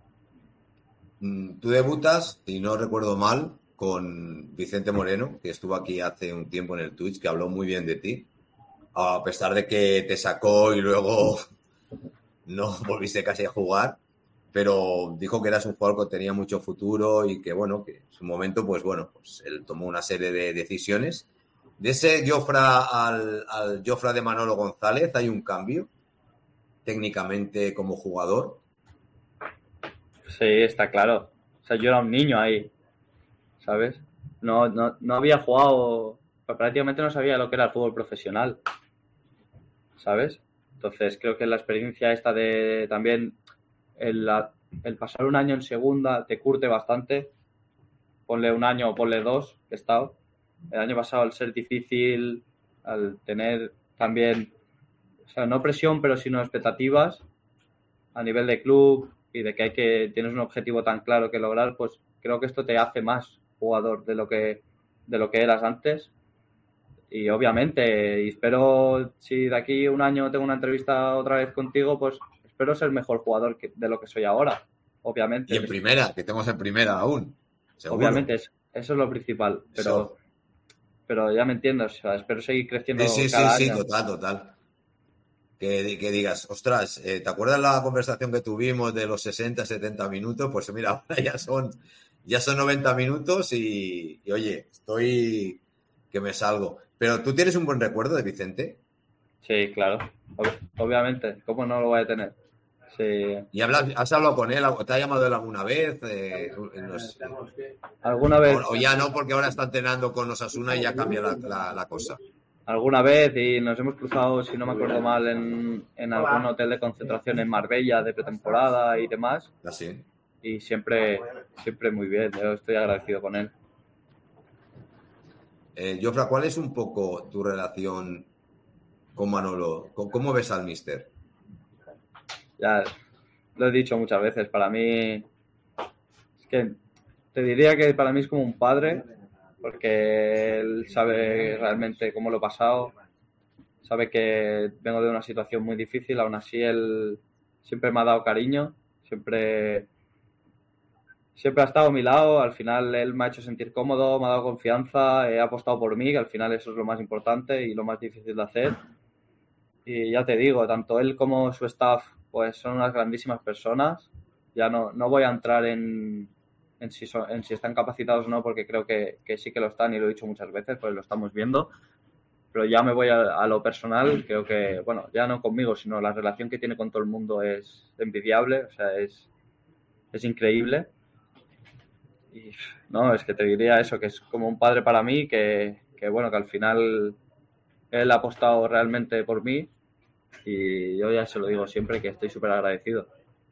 Tú debutas, si no recuerdo mal, con Vicente Moreno, que estuvo aquí hace un tiempo en el Twitch, que habló muy bien de ti. A pesar de que te sacó y luego no volviste casi a jugar. Pero dijo que eras un jugador que tenía mucho futuro y que, bueno, que en su momento, pues bueno, pues él tomó una serie de decisiones. De ese Jofra al, al Jofra de Manolo González, ¿hay un cambio técnicamente como jugador? Sí, está claro. O sea, yo era un niño ahí, ¿sabes? No, no, no había jugado, prácticamente no sabía lo que era el fútbol profesional, ¿sabes? Entonces creo que la experiencia esta de también... El, el pasar un año en segunda te curte bastante. Ponle un año o ponle dos que he estado. El año pasado, al ser difícil, al tener también, o sea, no presión, pero sino expectativas a nivel de club y de que hay que tienes un objetivo tan claro que lograr, pues creo que esto te hace más jugador de lo que de lo que eras antes. Y obviamente, y espero si de aquí un año tengo una entrevista otra vez contigo, pues espero ser mejor jugador que, de lo que soy ahora, obviamente. Y en primera, que estemos en primera aún. Seguro. Obviamente, es, eso es lo principal, pero, pero ya me entiendes, o sea, espero seguir creciendo sí, sí, cada sí, año. Sí, total, total. Que, que digas, ostras, eh, ¿te acuerdas la conversación que tuvimos de los sesenta, setenta minutos? Pues mira, ahora ya son, ya son noventa minutos y, y oye, estoy que me salgo. Pero ¿tú tienes un buen recuerdo de Vicente? Sí, claro, Ob- obviamente, ¿cómo no lo voy a tener? Sí. ¿Y hablas, has hablado con él? ¿Te ha llamado él alguna vez? Eh, no sé. ¿Alguna vez? O, o ya no, porque ahora está entrenando con Osasuna y ya cambia la, la, la cosa. Alguna vez y nos hemos cruzado, si no me acuerdo mal, en, en algún hotel de concentración en Marbella de pretemporada y demás. Así. Y siempre, siempre muy bien, yo estoy agradecido con él. Eh, Jofra, ¿cuál es un poco tu relación con Manolo? ¿Cómo ves al míster? Ya lo he dicho muchas veces, para mí es que te diría que para mí es como un padre, porque él sabe realmente cómo lo he pasado, sabe que vengo de una situación muy difícil, aún así él siempre me ha dado cariño, siempre, siempre ha estado a mi lado, al final él me ha hecho sentir cómodo, me ha dado confianza, he apostado por mí, que al final eso es lo más importante y lo más difícil de hacer. Y ya te digo, tanto él como su staff pues son unas grandísimas personas. Ya no, no voy a entrar en, en, si son, en si están capacitados o no, porque creo que, que sí que lo están y lo he dicho muchas veces, pues lo estamos viendo. pero ya me voy a, a lo personal, creo que, bueno, ya no conmigo, sino la relación que tiene con todo el mundo es envidiable, o sea, es, es increíble. Y no, es que te diría eso, que es como un padre para mí, que, que bueno, que al final él ha apostado realmente por mí y yo ya se lo digo siempre que estoy súper agradecido.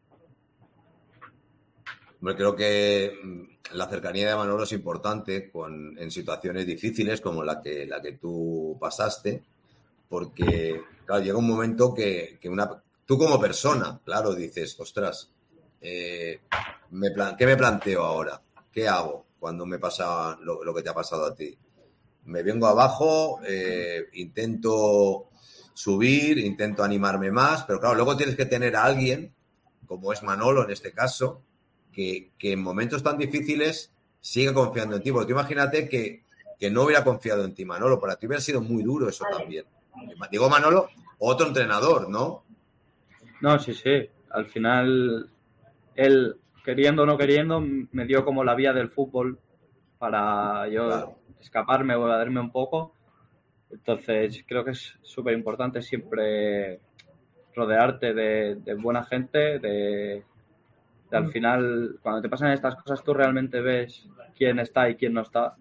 Hombre, creo que la cercanía de Manolo es importante con, en situaciones difíciles como la que, la que tú pasaste, porque, claro, llega un momento que, que una, tú como persona, claro, dices, ostras, eh, me plan, ¿qué me planteo ahora? ¿Qué hago cuando me pasa lo, lo que te ha pasado a ti? Me vengo abajo, eh, intento subir, intento animarme más, pero claro, luego tienes que tener a alguien, como es Manolo en este caso, Que, que en momentos tan difíciles siga confiando en ti. Porque tú imagínate que, que no hubiera confiado en ti, Manolo. Para ti hubiera sido muy duro eso también. Digo, Manolo, otro entrenador, ¿no? No, sí, sí. Al final, él, queriendo o no queriendo, me dio como la vía del fútbol para yo claro. escaparme o evadirme un poco. Entonces, creo que es súper importante siempre rodearte de, de buena gente, de... al final, cuando te pasan estas cosas, tú realmente ves quién está y quién no está,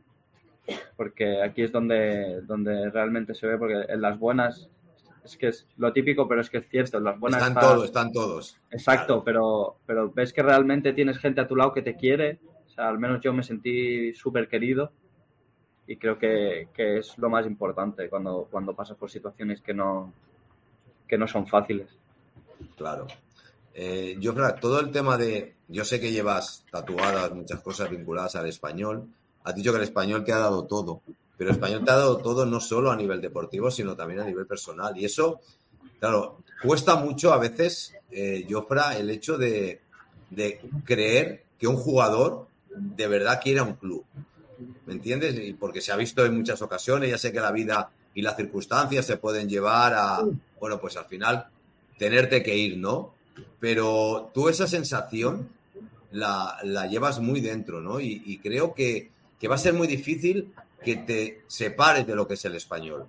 porque aquí es donde, donde realmente se ve, porque en las buenas, es que es lo típico, pero es que es cierto, en las buenas están está... todos, están todos. Exacto, claro. pero, pero ves que realmente tienes gente a tu lado que te quiere, o sea, al menos yo me sentí súper querido y creo que, que es lo más importante cuando, cuando pasas por situaciones que no, que no son fáciles. Claro. Eh, yo, claro, todo el tema de... Yo sé que llevas tatuadas muchas cosas vinculadas al español. Has dicho que el español te ha dado todo, pero el español te ha dado todo no solo a nivel deportivo, sino también a nivel personal. Y eso, claro, cuesta mucho a veces, eh, Jofra, el hecho de, de creer que un jugador de verdad quiere a un club. ¿Me entiendes? Y porque se ha visto en muchas ocasiones, ya sé que la vida y las circunstancias se pueden llevar a, bueno, pues al final tenerte que ir, ¿no? Pero tú esa sensación la, la llevas muy dentro, ¿no? Y, y creo que, que va a ser muy difícil que te separes de lo que es el español.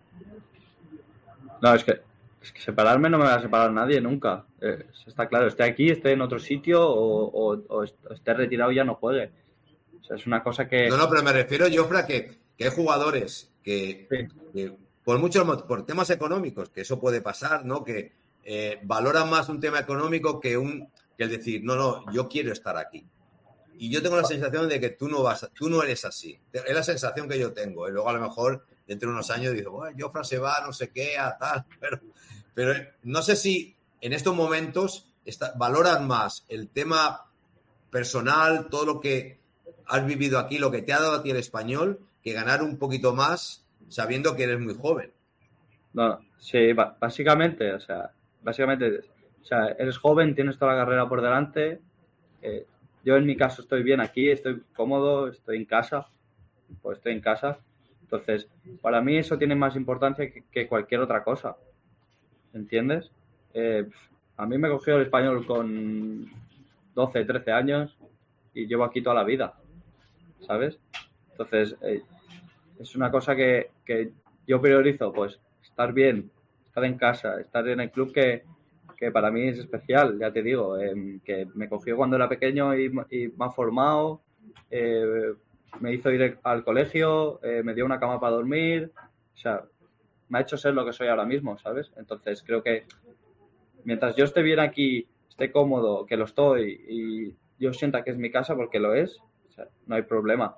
No, es que, es que separarme no me va a separar nadie nunca. Eh, está claro, esté aquí, esté en otro sitio o, o, o esté retirado y ya no juegue. O sea, es una cosa que... No, no, pero me refiero, Jofra, que, que hay jugadores que, sí. que por muchos por temas económicos, que eso puede pasar, ¿no? Que Eh, valoran más un tema económico que un que el decir, no, no, yo quiero estar aquí. Y yo tengo la sensación de que tú no vas, tú no eres así. Es la sensación que yo tengo. Y luego a lo mejor dentro de unos años digo, bueno, Jofra se va, no sé qué, a tal. Pero, pero no sé si en estos momentos está, valoran más el tema personal, todo lo que has vivido aquí, lo que te ha dado a ti el español, que ganar un poquito más sabiendo que eres muy joven. No, sí, básicamente, o sea, básicamente, o sea, eres joven, tienes toda la carrera por delante. Eh, yo en mi caso estoy bien aquí, estoy cómodo, estoy en casa, pues estoy en casa. Entonces, para mí eso tiene más importancia que, que cualquier otra cosa. ¿Entiendes? Eh, a mí me cogió el español con doce, trece años y llevo aquí toda la vida, ¿sabes? Entonces, eh, es una cosa que, que yo priorizo, pues, estar bien, estar en casa, estar en el club que, que para mí es especial, ya te digo, eh, que me cogió cuando era pequeño y, y me ha formado, eh, me hizo ir al colegio, eh, me dio una cama para dormir, o sea, me ha hecho ser lo que soy ahora mismo, ¿sabes? Entonces creo que mientras yo esté bien aquí, esté cómodo, que lo estoy y yo sienta que es mi casa porque lo es, o sea, no hay problema.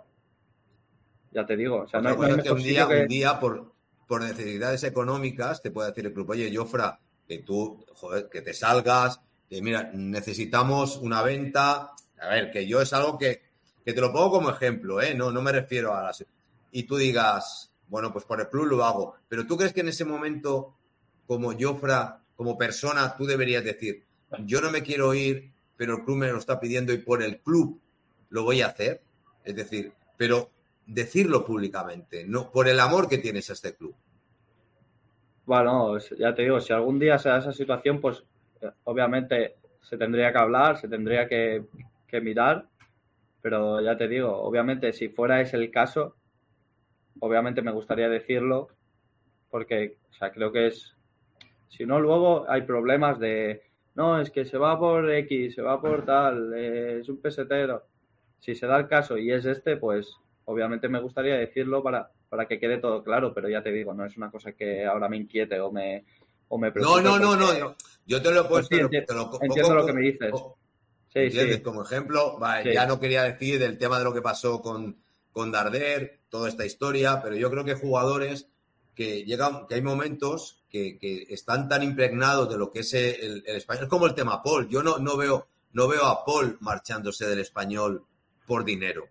Ya te digo, o sea, no hay, no hay mejor un día, que... un día por, por necesidades económicas te puede decir el club, oye, Jofra, que tú, joder, que te salgas, que mira, necesitamos una venta. A ver, que yo es algo que, que te lo pongo como ejemplo, ¿eh? No, no me refiero a las... Y tú digas, bueno, pues por el club lo hago. Pero ¿tú crees que en ese momento, como Jofra, como persona, tú deberías decir, yo no me quiero ir, pero el club me lo está pidiendo y por el club lo voy a hacer? Es decir, pero decirlo públicamente, no por el amor que tienes a este club. Bueno, ya te digo, si algún día se da esa situación, pues obviamente se tendría que hablar, se tendría que, que mirar, pero ya te digo, obviamente si fuera ese el caso, obviamente me gustaría decirlo porque, o sea, creo que es, si no luego hay problemas de, no, es que se va por X, se va por tal, eh, es un pesetero. Si se da el caso y es este, pues obviamente me gustaría decirlo para, para que quede todo claro, pero ya te digo, no es una cosa que ahora me inquiete o me, o me preocupe. No, no, no, porque... no, yo te lo he puesto, pues sí, te enti- lo, te lo entiendo pongo lo que me dices. como, Sí, ¿entiendes? sí. Como ejemplo, vale, Sí. ya no quería decir del tema de lo que pasó con, con Darder, toda esta historia, pero yo creo que hay jugadores que llegan, que hay momentos que, que están tan impregnados de lo que es el, el español, es como el tema Paul. Yo no, no veo, no veo a Paul marchándose del español por dinero.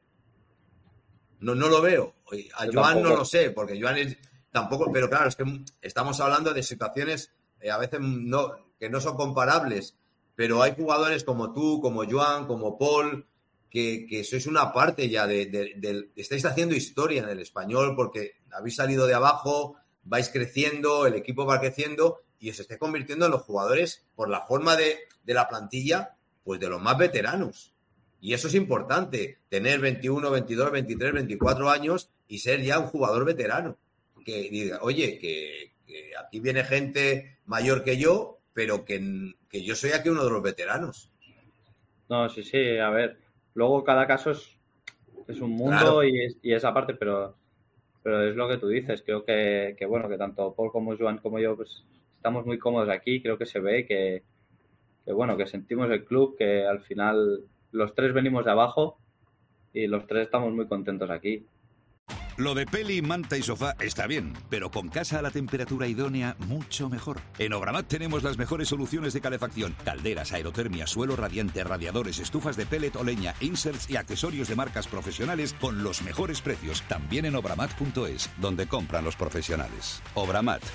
No, no lo veo. A Yo Joan tampoco. no lo sé, porque Joan es, tampoco, pero claro, es que estamos hablando de situaciones eh, a veces no, que no son comparables, pero hay jugadores como tú, como Joan, como Paul, que, que sois una parte ya de, de, de, estáis haciendo historia en el español porque habéis salido de abajo, vais creciendo, el equipo va creciendo y os estáis convirtiendo en los jugadores por la forma de, de la plantilla, pues de los más veteranos. Y eso es importante, tener veintiuno, veintidós, veintitrés, veinticuatro años y ser ya un jugador veterano. Que diga, oye, que, que aquí viene gente mayor que yo, pero que, que yo soy aquí uno de los veteranos. No, sí, sí, a ver. Luego cada caso es, es un mundo Claro. y, es, y esa parte, pero, pero es lo que tú dices. Creo que, que, bueno, que tanto Paul como Joan como yo, pues estamos muy cómodos aquí. Creo que se ve que, que, bueno, que sentimos el club, que al final los tres venimos de abajo y los tres estamos muy contentos aquí. Lo de peli, manta y sofá está bien, pero con casa a la temperatura idónea, mucho mejor. En Obramat tenemos las mejores soluciones de calefacción: calderas, aerotermia, suelo radiante, radiadores, estufas de pellet o leña, inserts y accesorios de marcas profesionales con los mejores precios. También en obramat punto es, donde compran los profesionales. Obramat.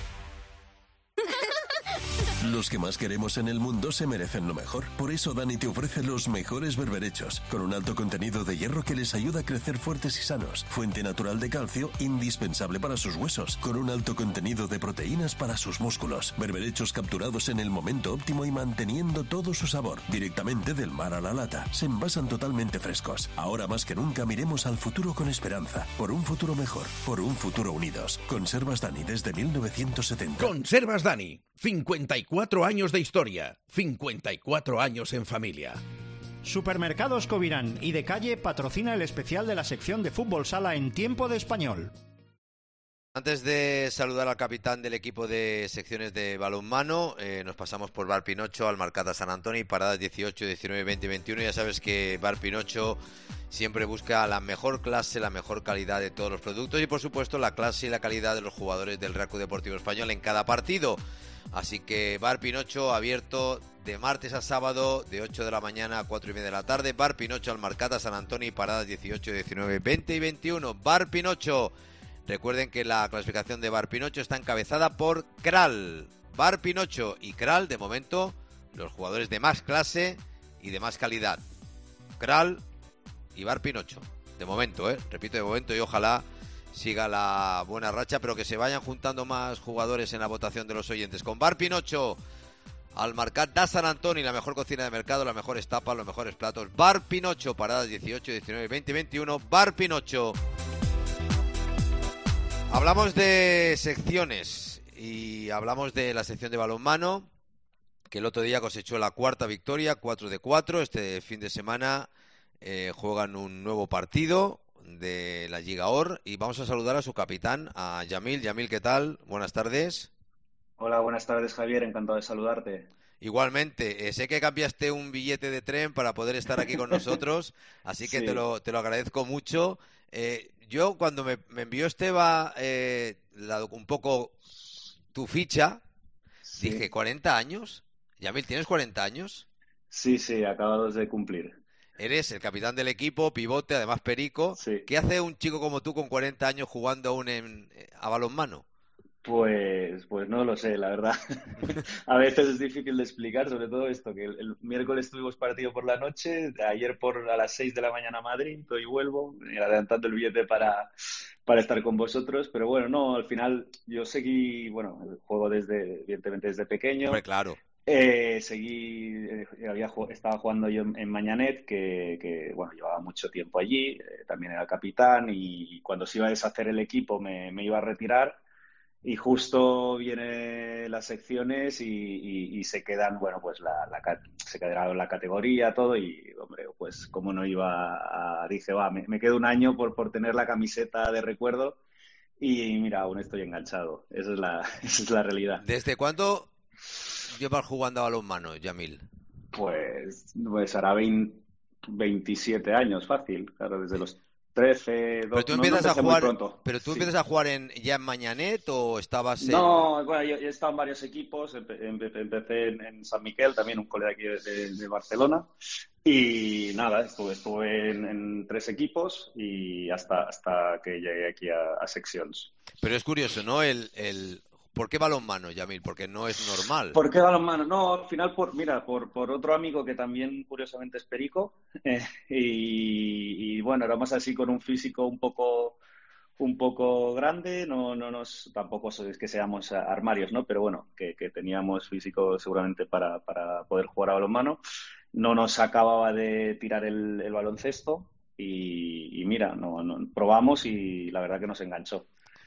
Los que más queremos en el mundo se merecen lo mejor. Por eso Dani te ofrece los mejores berberechos, con un alto contenido de hierro que les ayuda a crecer fuertes y sanos. Fuente natural de calcio, indispensable para sus huesos, con un alto contenido de proteínas para sus músculos. Berberechos capturados en el momento óptimo y manteniendo todo su sabor, directamente del mar a la lata. Se envasan totalmente frescos. Ahora más que nunca miremos al futuro con esperanza. Por un futuro mejor, por un futuro unidos. Conservas Dani desde mil novecientos setenta. Conservas Dani. cincuenta y cuatro años de historia, cincuenta y cuatro años en familia. Supermercados Covirán y De Calle patrocina el especial de la sección de fútbol sala en Tiempo de Español. Antes de saludar al capitán del equipo de secciones de balonmano, eh, nos pasamos por Bar Pinocho, Almarcata San Antonio, paradas dieciocho, diecinueve, veinte y veintiuno. Ya sabes que Bar Pinocho siempre busca la mejor clase, la mejor calidad de todos los productos y, por supuesto, la clase y la calidad de los jugadores del Real Club Deportivo Español en cada partido. Así que Bar Pinocho abierto de martes a sábado, de ocho de la mañana a cuatro y media de la tarde. Bar Pinocho, Almarcata San Antonio, paradas dieciocho, diecinueve, veinte y veintiuno. Bar Pinocho. Recuerden que la clasificación de Bar Pinocho está encabezada por Kral. Bar Pinocho y Kral, de momento, los jugadores de más clase y de más calidad. Kral y Bar Pinocho. De momento, ¿eh? Repito, de momento, y ojalá siga la buena racha, pero que se vayan juntando más jugadores en la votación de los oyentes. Con Bar Pinocho, Almarcat da San Antonio, la mejor cocina de mercado, las mejores tapas, los mejores platos. Bar Pinocho, paradas dieciocho, diecinueve, veinte y veintiuno. Bar Pinocho. Hablamos de secciones y hablamos de la sección de balonmano, que el otro día cosechó la cuarta victoria, cuatro de cuatro. Este fin de semana eh, juegan un nuevo partido de la Lliga O R y vamos a saludar a su capitán, a Yamil. Yamil, ¿qué tal? Buenas tardes. Hola, buenas tardes, Javier, encantado de saludarte. Igualmente, eh, sé que cambiaste un billete de tren para poder estar aquí con nosotros, así que Sí. te lo, te lo agradezco mucho. Eh, yo cuando me, me envió Esteba eh, la- un poco tu ficha, Sí. dije, ¿cuarenta años? Yamil, ¿tienes cuarenta años? Sí, sí, acabados de cumplir. Eres el capitán del equipo, pivote, además perico. Sí. ¿Qué hace un chico como tú con cuarenta años jugando aún en, a balonmano? Pues, pues no lo sé, la verdad. A veces es difícil de explicar, sobre todo esto, que el, el miércoles tuvimos partido por la noche, ayer por a las seis de la mañana a Madrid, y vuelvo, adelantando el billete para, para estar con vosotros, pero bueno, no, al final yo seguí, bueno, el juego desde, evidentemente desde pequeño. Hombre, claro. Eh, seguí, eh, había, estaba jugando yo en, en Mañanet, que, que bueno, llevaba mucho tiempo allí, eh, también era capitán, y cuando se iba a deshacer el equipo me, me iba a retirar. y justo vienen las secciones y, y, y se quedan, bueno, pues la, la, se quedará la categoría, todo, y, hombre, pues como no iba a... Dije, va, me, me quedo un año por, por tener la camiseta de recuerdo y mira, aún estoy enganchado. Esa es la, esa es la realidad. ¿Desde cuándo llevas jugando a balonmano, Yamil? Pues, pues hará veinte, veintisiete años, fácil, claro, desde los trece, pero tú empiezas no, no a jugar pronto. Pero tú sí. empiezas a jugar en ya en Mañanet o estabas en... No, bueno, yo, yo he estado en varios equipos. Empe, empecé en, en San Miquel, también un colega aquí de, de, de Barcelona, y nada, estuve, estuve en, en tres equipos y hasta hasta que llegué aquí a, a seccions. Pero es curioso, ¿no? El, el ¿por qué balonmano, Yamil? Porque no es normal. ¿Por qué balonmano? No, al final, por mira, por, por otro amigo que también, curiosamente, es perico. Eh, y, y, bueno, éramos así con un físico un poco un poco grande. No no nos tampoco es que seamos armarios, ¿no? Pero bueno, que, que teníamos físico seguramente para, para poder jugar a balonmano. No nos acababa de tirar el, el baloncesto. Y, y mira, no, no, probamos y la verdad que nos enganchó.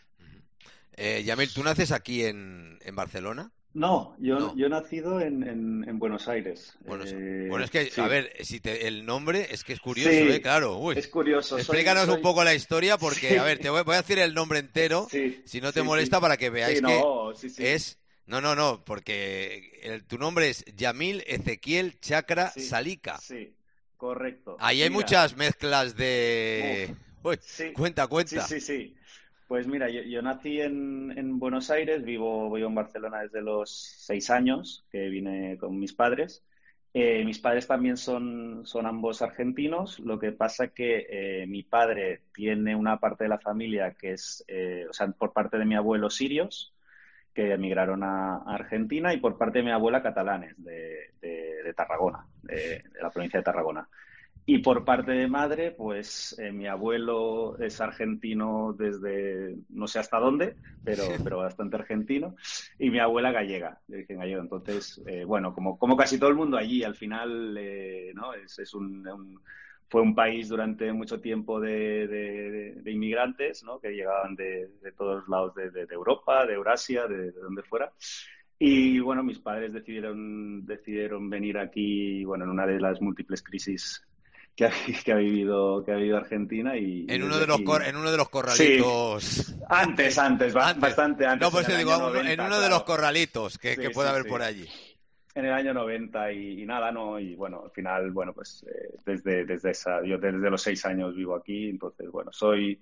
Eh, Yamil, ¿tú naces aquí en, en Barcelona? No, yo, no. yo he nacido en, en, en Buenos Aires. Bueno, eh, bueno es que, sí. a ver, si te, el nombre es que es curioso, sí, ¿eh? Claro. Uy. Es curioso. Explícanos soy, un poco la historia porque, sí. a ver, te voy, voy a decir el nombre entero, sí, si no te sí, molesta, sí. para que veáis sí, que no, sí, sí. es... No, no, no, porque el, tu nombre es Yamil Ezequiel Chacra sí, Salica. Sí, correcto. Ahí hay Mira. muchas mezclas de... Uy, sí. Cuenta, cuenta. Sí, sí, sí. Pues mira, yo, yo nací en, en Buenos Aires, vivo, vivo en Barcelona desde los seis años, que vine con mis padres. Eh, mis padres también son, son ambos argentinos, lo que pasa que eh, mi padre tiene una parte de la familia que es, eh, o sea, por parte de mi abuelo sirios, que emigraron a, a Argentina, y por parte de mi abuela catalanes, de, de, de Tarragona, de, de la provincia de Tarragona. Y por parte de madre, pues eh, mi abuelo es argentino desde no sé hasta dónde, pero, pero bastante argentino, y mi abuela gallega, de origen gallego. Entonces, eh, bueno, como, como casi todo el mundo allí, al final, eh, ¿no? Es, es un, un, fue un país durante mucho tiempo de, de, de, de inmigrantes, ¿no? Que llegaban de, de todos lados de, de, de Europa, de Eurasia, de, de donde fuera. Y bueno, mis padres decidieron, decidieron venir aquí, bueno, en una de las múltiples crisis Que ha, que ha vivido que ha vivido Argentina y en uno de los aquí... cor, en uno de los corralitos sí. antes antes, ba- antes bastante antes no pues te digo noventa, en uno claro. de los corralitos que, sí, que puede sí, haber sí. por allí en el año noventa y, y nada no y bueno al final bueno pues eh, desde desde esa yo desde los seis años vivo aquí, entonces bueno soy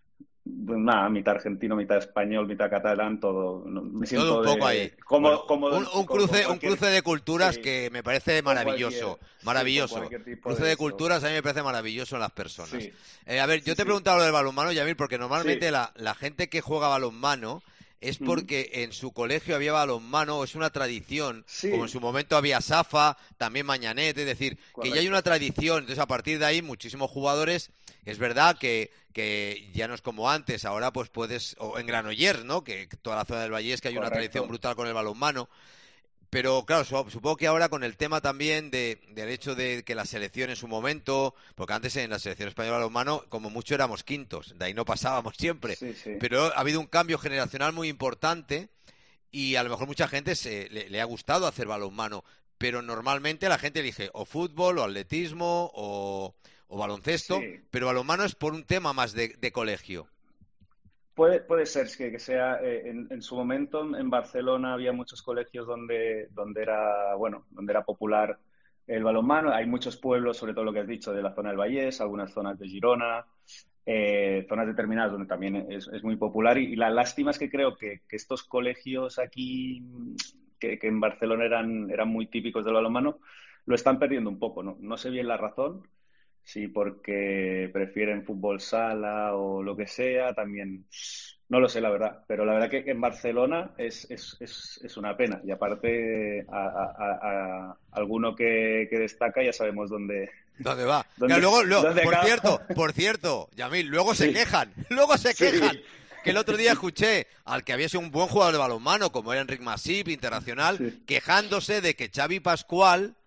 nada, mitad argentino, mitad español, mitad catalán, todo. Me siento todo un poco de, ahí. Como, bueno, como, un, un cruce, cualquier, un cruce de culturas sí, que me parece maravilloso, cualquier, maravilloso. Sí, cruce de, de culturas a mí me parece maravilloso en las personas. Sí. Eh, a ver, yo sí, te he sí. preguntado lo del balonmano, Yamil, porque normalmente sí. la, la gente que juega balonmano es porque mm. en su colegio había balonmano, es una tradición, sí. como en su momento había Safa, también Mañanet, es decir, Correcto. que ya hay una tradición, entonces a partir de ahí muchísimos jugadores, es verdad que, que ya no es como antes, ahora pues puedes, o en Granollers, ¿no? Que toda la zona del Valle es que hay Correcto. una tradición brutal con el balonmano. Pero claro, supongo que ahora con el tema también de, del hecho de que la selección en su momento, porque antes en la selección española de balonmano como mucho éramos quintos, de ahí no pasábamos siempre, sí, sí. pero ha habido un cambio generacional muy importante y a lo mejor mucha gente se, le, le ha gustado hacer balonmano, pero normalmente la gente elige o fútbol o atletismo o, o baloncesto, sí. pero balonmano es por un tema más de, de colegio. Puede, puede ser que, que sea eh, en, en su momento en Barcelona había muchos colegios donde, donde era bueno donde era popular el balonmano. Hay muchos pueblos, sobre todo lo que has dicho, de la zona del Vallès, algunas zonas de Girona, eh, zonas determinadas donde también es, es muy popular. Y, y la lástima es que creo que, que estos colegios aquí, que, que en Barcelona eran, eran muy típicos del balonmano, lo están perdiendo un poco, ¿no? No sé bien la razón. Sí, porque prefieren fútbol sala o lo que sea, también no lo sé la verdad, pero la verdad que en Barcelona es, es, es, es una pena y aparte a, a, a, a alguno que, que destaca ya sabemos dónde... ¿Dónde va? ¿Dónde, claro, luego, luego, ¿dónde por acaba? cierto, por cierto, Yamil, luego se sí. quejan, luego se sí. quejan. Que el otro día escuché al que había sido un buen jugador de balonmano, como era Enric Masip, internacional, sí. quejándose de que Xavi Pascual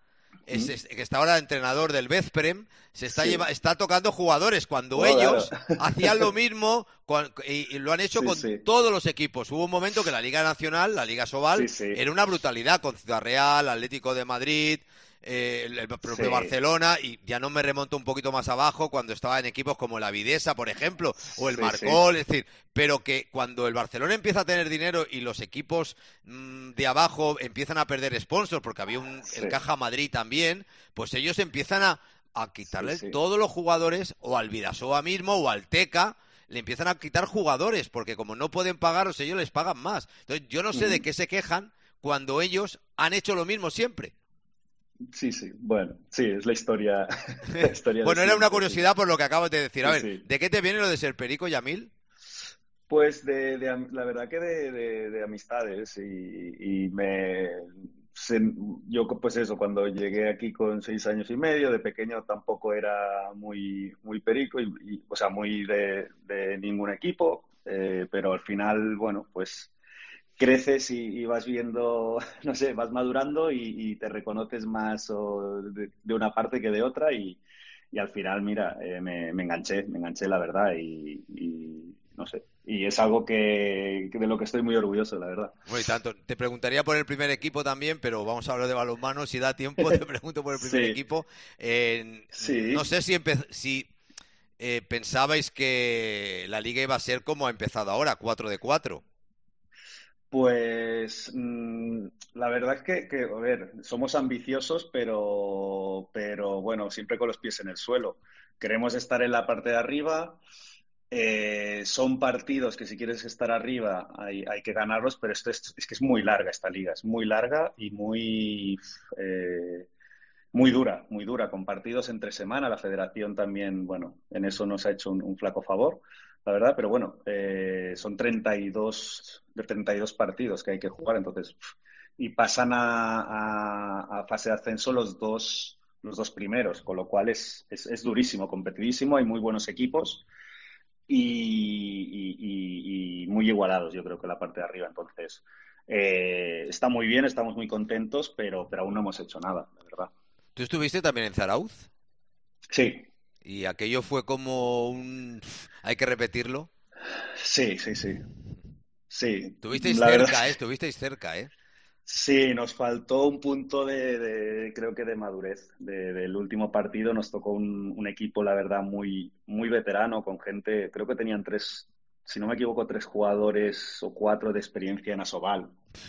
es, es, que está ahora entrenador del Veszprém, se está, sí. lleva, está tocando jugadores cuando oh, ellos claro. hacían lo mismo con, y, y lo han hecho sí, con sí. todos los equipos. Hubo un momento que la Liga Nacional, la Liga Sobal, sí, sí. era una brutalidad con Ciudad Real, Atlético de Madrid, eh, el, el propio sí. Barcelona, y ya no me remonto un poquito más abajo cuando estaba en equipos como la Videsa, por ejemplo, o el sí, Marcol, sí. es decir, pero que cuando el Barcelona empieza a tener dinero y los equipos mmm, de abajo empiezan a perder sponsors, porque había un, sí. el Caja Madrid también, pues ellos empiezan a, a quitarle sí, sí. todos los jugadores, o al Vidasoa mismo, o al Teca, le empiezan a quitar jugadores, porque como no pueden pagarlos, ellos les pagan más. Entonces, yo no sé mm. de qué se quejan cuando ellos han hecho lo mismo siempre. Sí, sí, bueno, sí, es la historia. La historia bueno, de era siempre, una curiosidad sí. por lo que acabas de decir. A sí, ver, sí. ¿de qué te viene lo de ser perico, Yamil? Pues de, de la verdad que de, de, de amistades y, y me... Se, yo, pues eso, cuando llegué aquí con seis años y medio, de pequeño tampoco era muy, muy perico, y, y, o sea, muy de, de ningún equipo, eh, pero al final, bueno, pues creces y, y vas viendo, no sé, vas madurando y, y te reconoces más o de, de una parte que de otra y, y al final, mira, eh, me, me enganché, me enganché la verdad y, y no sé. Y es algo que, que de lo que estoy muy orgulloso, la verdad. Bueno, y tanto. Te preguntaría por el primer equipo también, pero vamos a hablar de balonmano. Si da tiempo, te pregunto por el primer sí. equipo. Eh, sí. No sé si, empe- si eh, pensabais que la liga iba a ser como ha empezado ahora, cuatro de cuatro. Pues mmm, la verdad es que, que, a ver, somos ambiciosos, pero, pero bueno, siempre con los pies en el suelo. Queremos estar en la parte de arriba. Eh, son partidos que si quieres estar arriba hay, hay que ganarlos, pero esto es, es que es muy larga esta liga, es muy larga y muy, eh, muy dura, muy dura, con partidos entre semana. La federación también, bueno, en eso nos ha hecho un, un flaco favor, la verdad, pero bueno, eh, son treinta y dos, de treinta y dos partidos que hay que jugar, entonces, y pasan a, a, a fase de ascenso los dos, los dos primeros, con lo cual es, es, es durísimo, competidísimo, hay muy buenos equipos. Y, y, y, y muy igualados, yo creo que la parte de arriba. Entonces, eh, está muy bien, estamos muy contentos, pero, pero aún no hemos hecho nada, la verdad. ¿Tú estuviste también en Zarauz? Sí. ¿Y aquello fue como un... hay que repetirlo? Sí, sí, sí. Sí. Estuvisteis cerca, verdad... ¿eh? Estuvisteis cerca, ¿eh? Sí, nos faltó un punto de, de creo que de madurez. De, del último partido nos tocó un, un equipo, la verdad, muy, muy veterano, con gente, creo que tenían tres, si no me equivoco, tres jugadores o cuatro de experiencia en Asobal.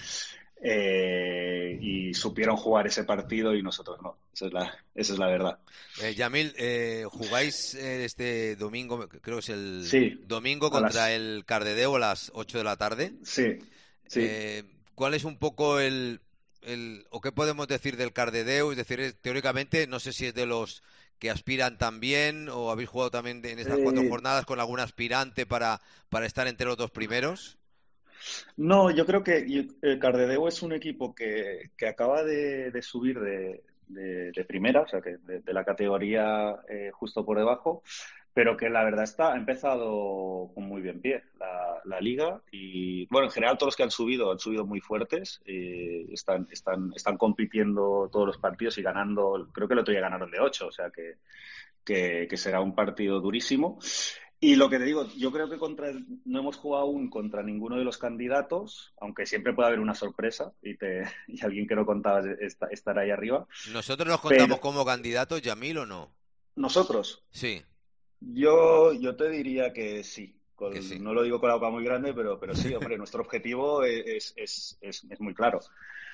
Eh, y supieron jugar ese partido y nosotros no. Esa es la, esa es la verdad. Eh, Yamil, eh, jugáis eh, este domingo, creo que es el sí, domingo contra las... el Cardedeu a las ocho de la tarde. Sí, sí. Eh, ¿Cuál es un poco el, el, o qué podemos decir del Cardedeu? Es decir, teóricamente, no sé si es de los que aspiran también, o habéis jugado también en estas eh... cuatro jornadas con algún aspirante para, para estar entre los dos primeros. No, yo creo que el Cardedeu es un equipo que, que acaba de, de subir de, de, de primera, o sea, que de, de la categoría eh, justo por debajo, pero que la verdad está ha empezado con muy bien pie la, la liga y, bueno, en general todos los que han subido han subido muy fuertes, eh, están, están, están compitiendo todos los partidos y ganando, creo que el otro día ganaron de ocho, o sea que, que, que será un partido durísimo. Y lo que te digo, yo creo que contra no hemos jugado aún contra ninguno de los candidatos, aunque siempre puede haber una sorpresa y, te, y alguien que no contabas está, estará ahí arriba. ¿Nosotros nos contamos pero, como candidatos, Yamil, o no? ¿Nosotros? Sí. Yo, yo te diría que sí. Con, que sí. No lo digo con la boca muy grande, pero, pero sí, hombre, nuestro objetivo es, es, es, es muy claro.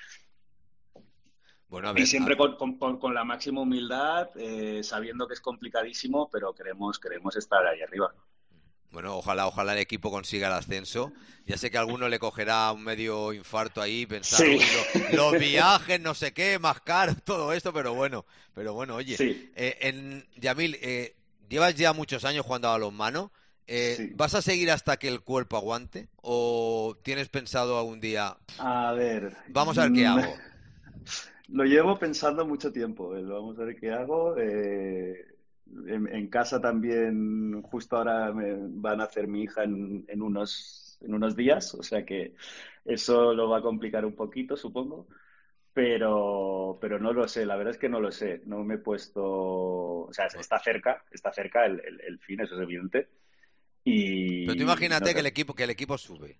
Bueno, a ver, y siempre a... con, con, con la máxima humildad, eh, sabiendo que es complicadísimo, pero queremos, queremos estar ahí arriba. Bueno, ojalá, ojalá el equipo consiga el ascenso. Ya sé que a alguno le cogerá un medio infarto ahí pensando sí. lo, los viajes, no sé qué, más caro, todo esto, pero bueno, pero bueno, oye, sí. eh, en Yamil, eh, llevas ya muchos años jugando a balonmano. Eh, sí. ¿Vas a seguir hasta que el cuerpo aguante? ¿O tienes pensado algún día? A ver. Vamos a ver qué hago. Lo llevo pensando mucho tiempo. Vamos a ver qué hago. Eh, en, en casa también, justo ahora me van a hacer mi hija en, en, unos, en unos días, o sea que eso lo va a complicar un poquito, supongo. pero, pero no lo sé, la verdad es que no lo sé. No me he puesto... O sea, está cerca, está cerca el, el, el fin, eso es evidente. Y, pero tú imagínate no sé. que el equipo que el equipo sube.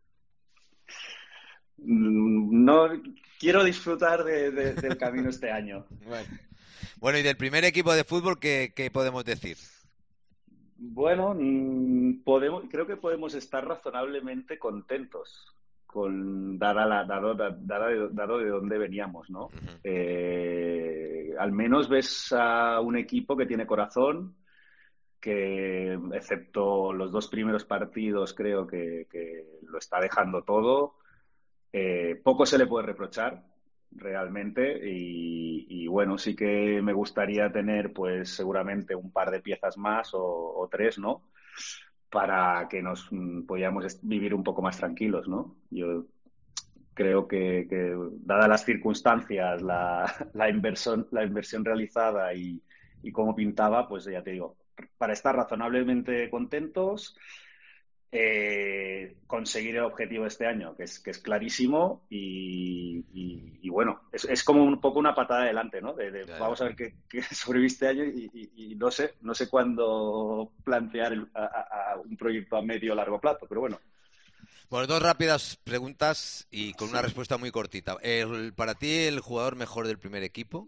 No quiero disfrutar de, de, del camino este año. Bueno. Bueno, y del primer equipo de fútbol, ¿qué, qué podemos decir? Bueno, podemos, creo que podemos estar razonablemente contentos, con dada la, dado, dado, dado de dónde veníamos, ¿no? Uh-huh. Eh, al menos ves a un equipo que tiene corazón, que excepto los dos primeros partidos creo que, que lo está dejando todo. Eh, poco se le puede reprochar realmente y, y bueno, sí que me gustaría tener pues seguramente un par de piezas más o, o tres, ¿no? Para que nos mm, podamos vivir un poco más tranquilos, ¿no? Yo creo que, que dadas las circunstancias, la, la, inversión, la inversión realizada y, y cómo pintaba, pues ya te digo, para estar razonablemente contentos, Eh, conseguir el objetivo de este año, que es, que es clarísimo y, y, y bueno, es, es como un poco una patada adelante, ¿no? De, de, ya, vamos ya. a ver qué, qué sobrevive este año y, y, y no sé, no sé cuándo plantear el, a, a un proyecto a medio o largo plazo, pero bueno. Bueno, dos rápidas preguntas y con una respuesta muy cortita. El, ¿Para ti el jugador mejor del primer equipo?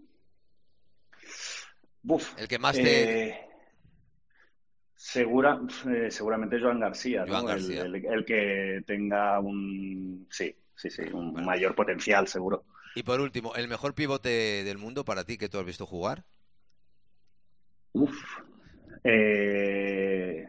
Uf, el que más te... Eh... Segura, eh, seguramente Joan García, Joan ¿no? García. El, el, el que tenga un sí, sí, sí, un bueno. mayor potencial, seguro. Y por último, ¿el mejor pivote del mundo para ti que tú has visto jugar? Uf. Eh,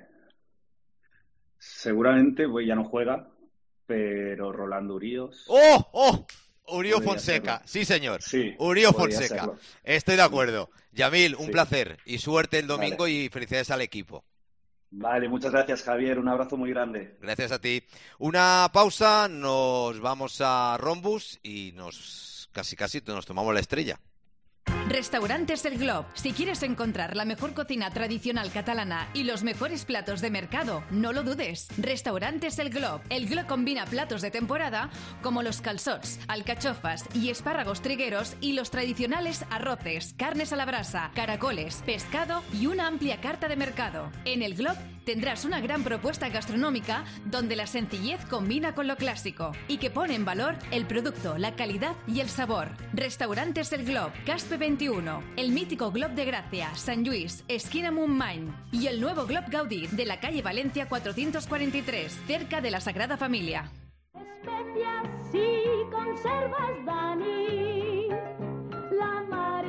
seguramente, pues ya no juega, pero Rolando Uríos. ¡Oh! ¡Oh! Urío Fonseca, serlo. Sí señor, sí, Urío Fonseca, serlo. Estoy de acuerdo. Yamil, un sí. placer y suerte el domingo vale. y felicidades al equipo. Vale, muchas gracias Javier, un abrazo muy grande. Gracias a ti. Una pausa, nos vamos a Rhombus y nos casi casi nos tomamos la estrella. Restaurantes El Glob. Si quieres encontrar la mejor cocina tradicional catalana y los mejores platos de mercado, no lo dudes. Restaurantes El Glob. El Glob combina platos de temporada como los calçots, alcachofas y espárragos trigueros y los tradicionales arroces, carnes a la brasa, caracoles, pescado y una amplia carta de mercado. En El Glob tendrás una gran propuesta gastronómica donde la sencillez combina con lo clásico y que pone en valor el producto, la calidad y el sabor. Restaurantes El Glob, Caspe veintiuno, el mítico Glob de Gracia, San Luis, esquina Montmany y el nuevo Glob Gaudí de la calle Valencia cuatrocientos cuarenta y tres, cerca de la Sagrada Familia. Especias y conservas Dani, la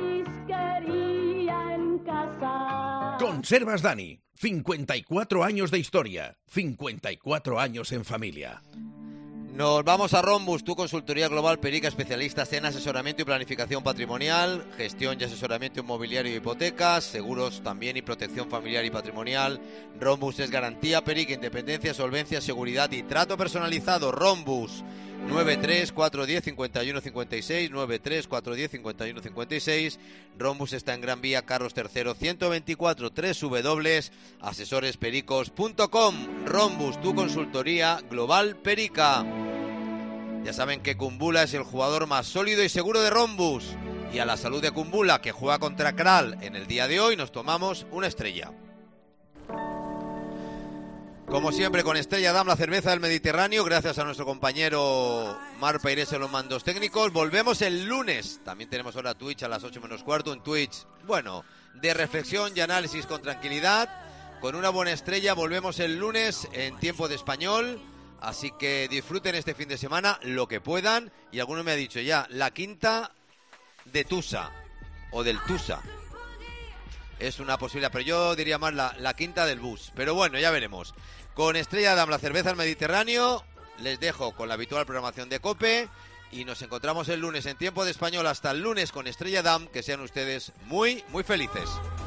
marisquería en casa. Conservas Dani, cincuenta y cuatro años de historia, cincuenta y cuatro años en familia. Nos vamos a Rhombus, tu consultoría global Perica, especialistas en asesoramiento y planificación patrimonial, gestión y asesoramiento inmobiliario y hipotecas, seguros también y protección familiar y patrimonial. Rhombus es garantía Perica, independencia, solvencia, seguridad y trato personalizado. Rhombus, nueve tres cuatro uno cero cinco uno cinco seis, nueve tres cuatro uno cero cinco uno cinco seis. Rhombus está en Gran Vía, Carlos tercero, ciento veinticuatro, doble u doble u doble u punto asesores pericos punto com. Rhombus, tu consultoría global Perica. Ya saben que Kumbula es el jugador más sólido y seguro de Rhombus. Y a la salud de Kumbula, que juega contra Kral en el día de hoy, nos tomamos una estrella. Como siempre, con Estrella Damm, la cerveza del Mediterráneo, gracias a nuestro compañero Mar Peirés en los mandos técnicos. Volvemos el lunes. También tenemos ahora Twitch a las ocho menos cuarto en Twitch. Bueno, de reflexión y análisis con tranquilidad, con una buena estrella. Volvemos el lunes en tiempo de español. Así que disfruten este fin de semana lo que puedan. Y alguno me ha dicho ya, la quinta de Tusa o del Tusa. Es una posibilidad, pero yo diría más la, la quinta del bus. Pero bueno, ya veremos. Con Estrella Damm, la cerveza del Mediterráneo, les dejo con la habitual programación de COPE. Y nos encontramos el lunes en tiempo de español. Hasta el lunes con Estrella Damm. Que sean ustedes muy, muy felices.